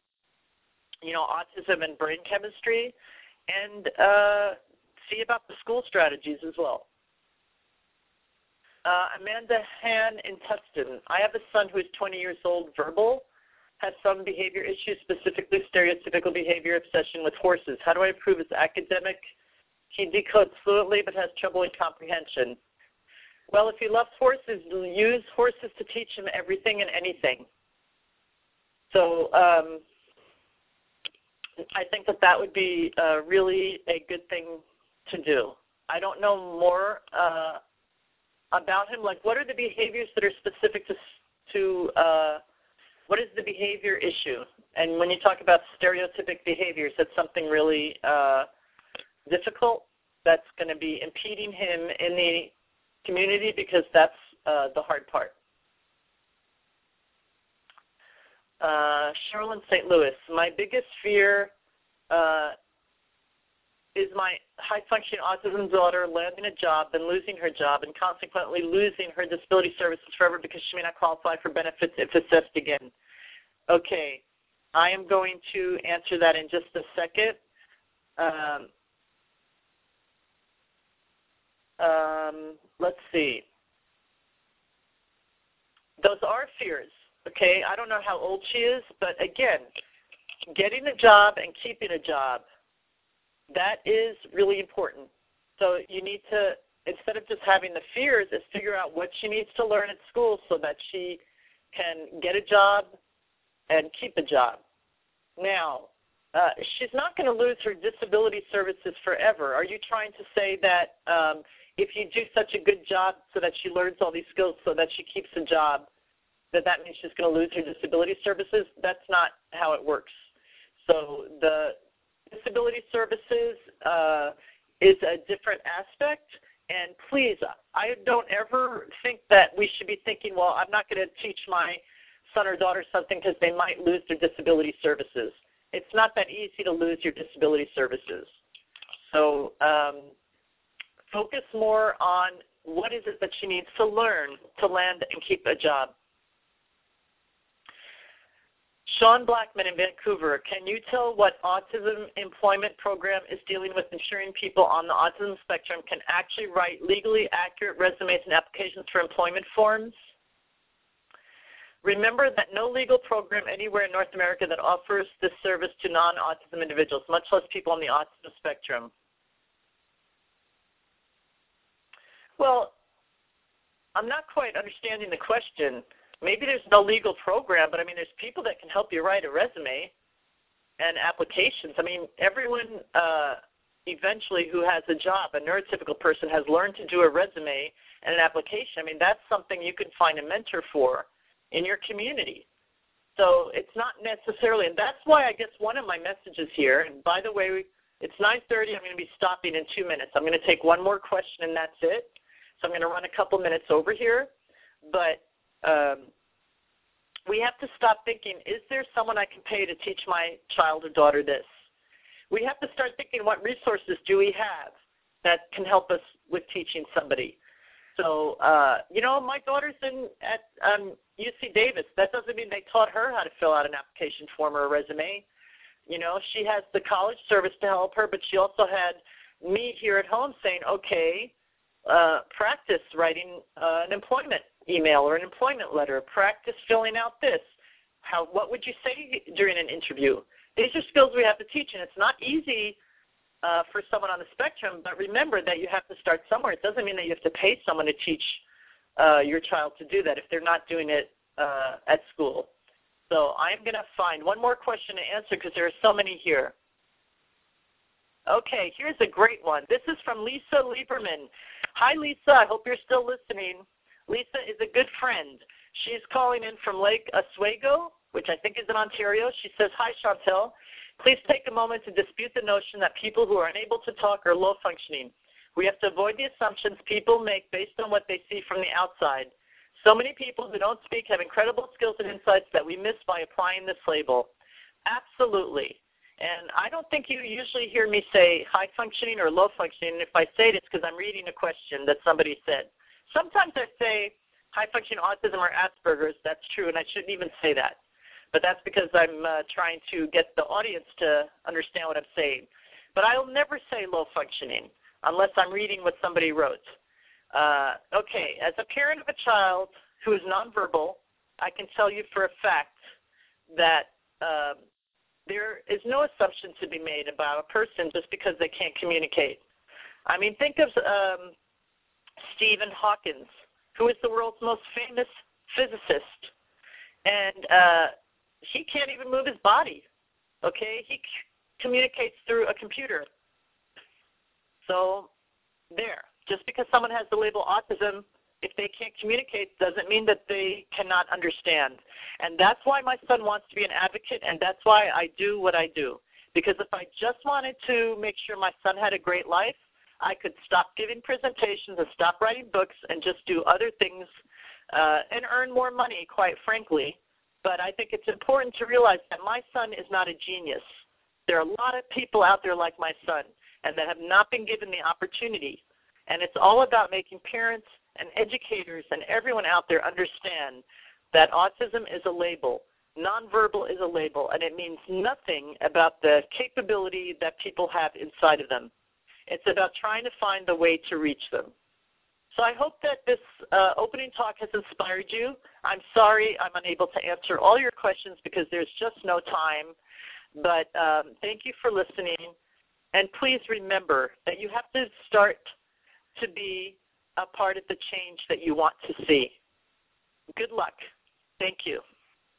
you know, autism and brain chemistry, and uh, see about the school strategies as well. Uh, Amanda Han in Tustin. I have a son who is twenty years old, verbal, has some behavior issues, specifically stereotypical behavior, obsession with horses. How do I improve his academic? He decodes fluently but has trouble in comprehension. Well, if he loves horses, use horses to teach him everything and anything. So um, I think that that would be uh, really a good thing to do. I don't know more uh, about him. Like, what are the behaviors that are specific to, to uh, what is the behavior issue? And when you talk about stereotypic behaviors, that's something really uh, difficult that's going to be impeding him in the community, because that's uh, the hard part. Uh, Cheryl in Saint Louis. My biggest fear uh, is my high-functioning autism daughter landing a job and losing her job, and consequently losing her disability services forever because she may not qualify for benefits if assessed again. Okay, I am going to answer that in just a second. Um, um, let's see. Those are fears, okay? I don't know how old she is, but again, getting a job and keeping a job, that is really important. So you need to, instead of just having the fears, is figure out what she needs to learn at school so that she can get a job and keep a job. Now, uh, she's not going to lose her disability services forever. Are you trying to say that um, if you do such a good job so that she learns all these skills so that she keeps a job, that that means she's going to lose her disability services? That's not how it works. So the disability services uh, is a different aspect. And please, I don't ever think that we should be thinking, well, I'm not going to teach my son or daughter something because they might lose their disability services. It's not that easy to lose your disability services. So um, focus more on what is it that she needs to learn to land and keep a job. Sean Blackman in Vancouver, can you tell what autism employment program is dealing with ensuring people on the autism spectrum can actually write legally accurate resumes and applications for employment forms? Remember that no legal program anywhere in North America that offers this service to non-autism individuals, much less people on the autism spectrum. Well, I'm not quite understanding the question. Maybe there's no legal program, but I mean, there's people that can help you write a resume and applications. I mean, everyone uh, eventually who has a job, a neurotypical person, has learned to do a resume and an application. I mean, that's something you can find a mentor for in your community. So it's not necessarily, and that's why I guess one of my messages here, and by the way, it's nine thirty, I'm going to be stopping in two minutes. I'm going to take one more question and that's it. So I'm going to run a couple minutes over here. But um, we have to stop thinking, is there someone I can pay to teach my child or daughter this? We have to start thinking, what resources do we have that can help us with teaching somebody? So, uh, you know, my daughter's in at um, U C Davis. That doesn't mean they taught her how to fill out an application form or a resume. You know, she has the college service to help her, but she also had me here at home saying, okay, uh, practice writing uh, an employment email or an employment letter. Practice filling out this. How? What would you say during an interview? These are skills we have to teach, and it's not easy uh, for someone on the spectrum, but remember that you have to start somewhere. It doesn't mean that you have to pay someone to teach uh, your child to do that if they're not doing it uh, at school. So I'm going to find one more question to answer because there are so many here. Okay, here's a great one. This is from Lisa Lieberman. Hi, Lisa. I hope you're still listening. Lisa is a good friend. She's calling in from Lake Oswego, which I think is in Ontario. She says, hi, Chantel. Please take a moment to dispute the notion that people who are unable to talk are low functioning. We have to avoid the assumptions people make based on what they see from the outside. So many people who don't speak have incredible skills and insights that we miss by applying this label. Absolutely. And I don't think you usually hear me say high functioning or low functioning. And if I say it, it's because I'm reading a question that somebody said. Sometimes I say high functioning autism or Asperger's. That's true, and I shouldn't even say that. But that's because I'm uh, trying to get the audience to understand what I'm saying. But I'll never say low functioning unless I'm reading what somebody wrote. Uh, okay, as a parent of a child who is nonverbal, I can tell you for a fact that um, there is no assumption to be made about a person just because they can't communicate. I mean, think of um, Stephen Hawking, who is the world's most famous physicist. And uh, he can't even move his body, okay? He c- communicates through a computer. So there. Just because someone has the label autism, if they can't communicate, doesn't mean that they cannot understand. And that's why my son wants to be an advocate, and that's why I do what I do. Because if I just wanted to make sure my son had a great life, I could stop giving presentations and stop writing books and just do other things uh, and earn more money, quite frankly. But I think it's important to realize that my son is not a genius. There are a lot of people out there like my son and that have not been given the opportunity. And it's all about making parents and educators and everyone out there understand that autism is a label. Nonverbal is a label, and it means nothing about the capability that people have inside of them. It's about trying to find the way to reach them. So I hope that this uh, opening talk has inspired you. I'm sorry I'm unable to answer all your questions because there's just no time. But um, thank you for listening. And please remember that you have to start to be a part of the change that you want to see. Good luck. Thank you.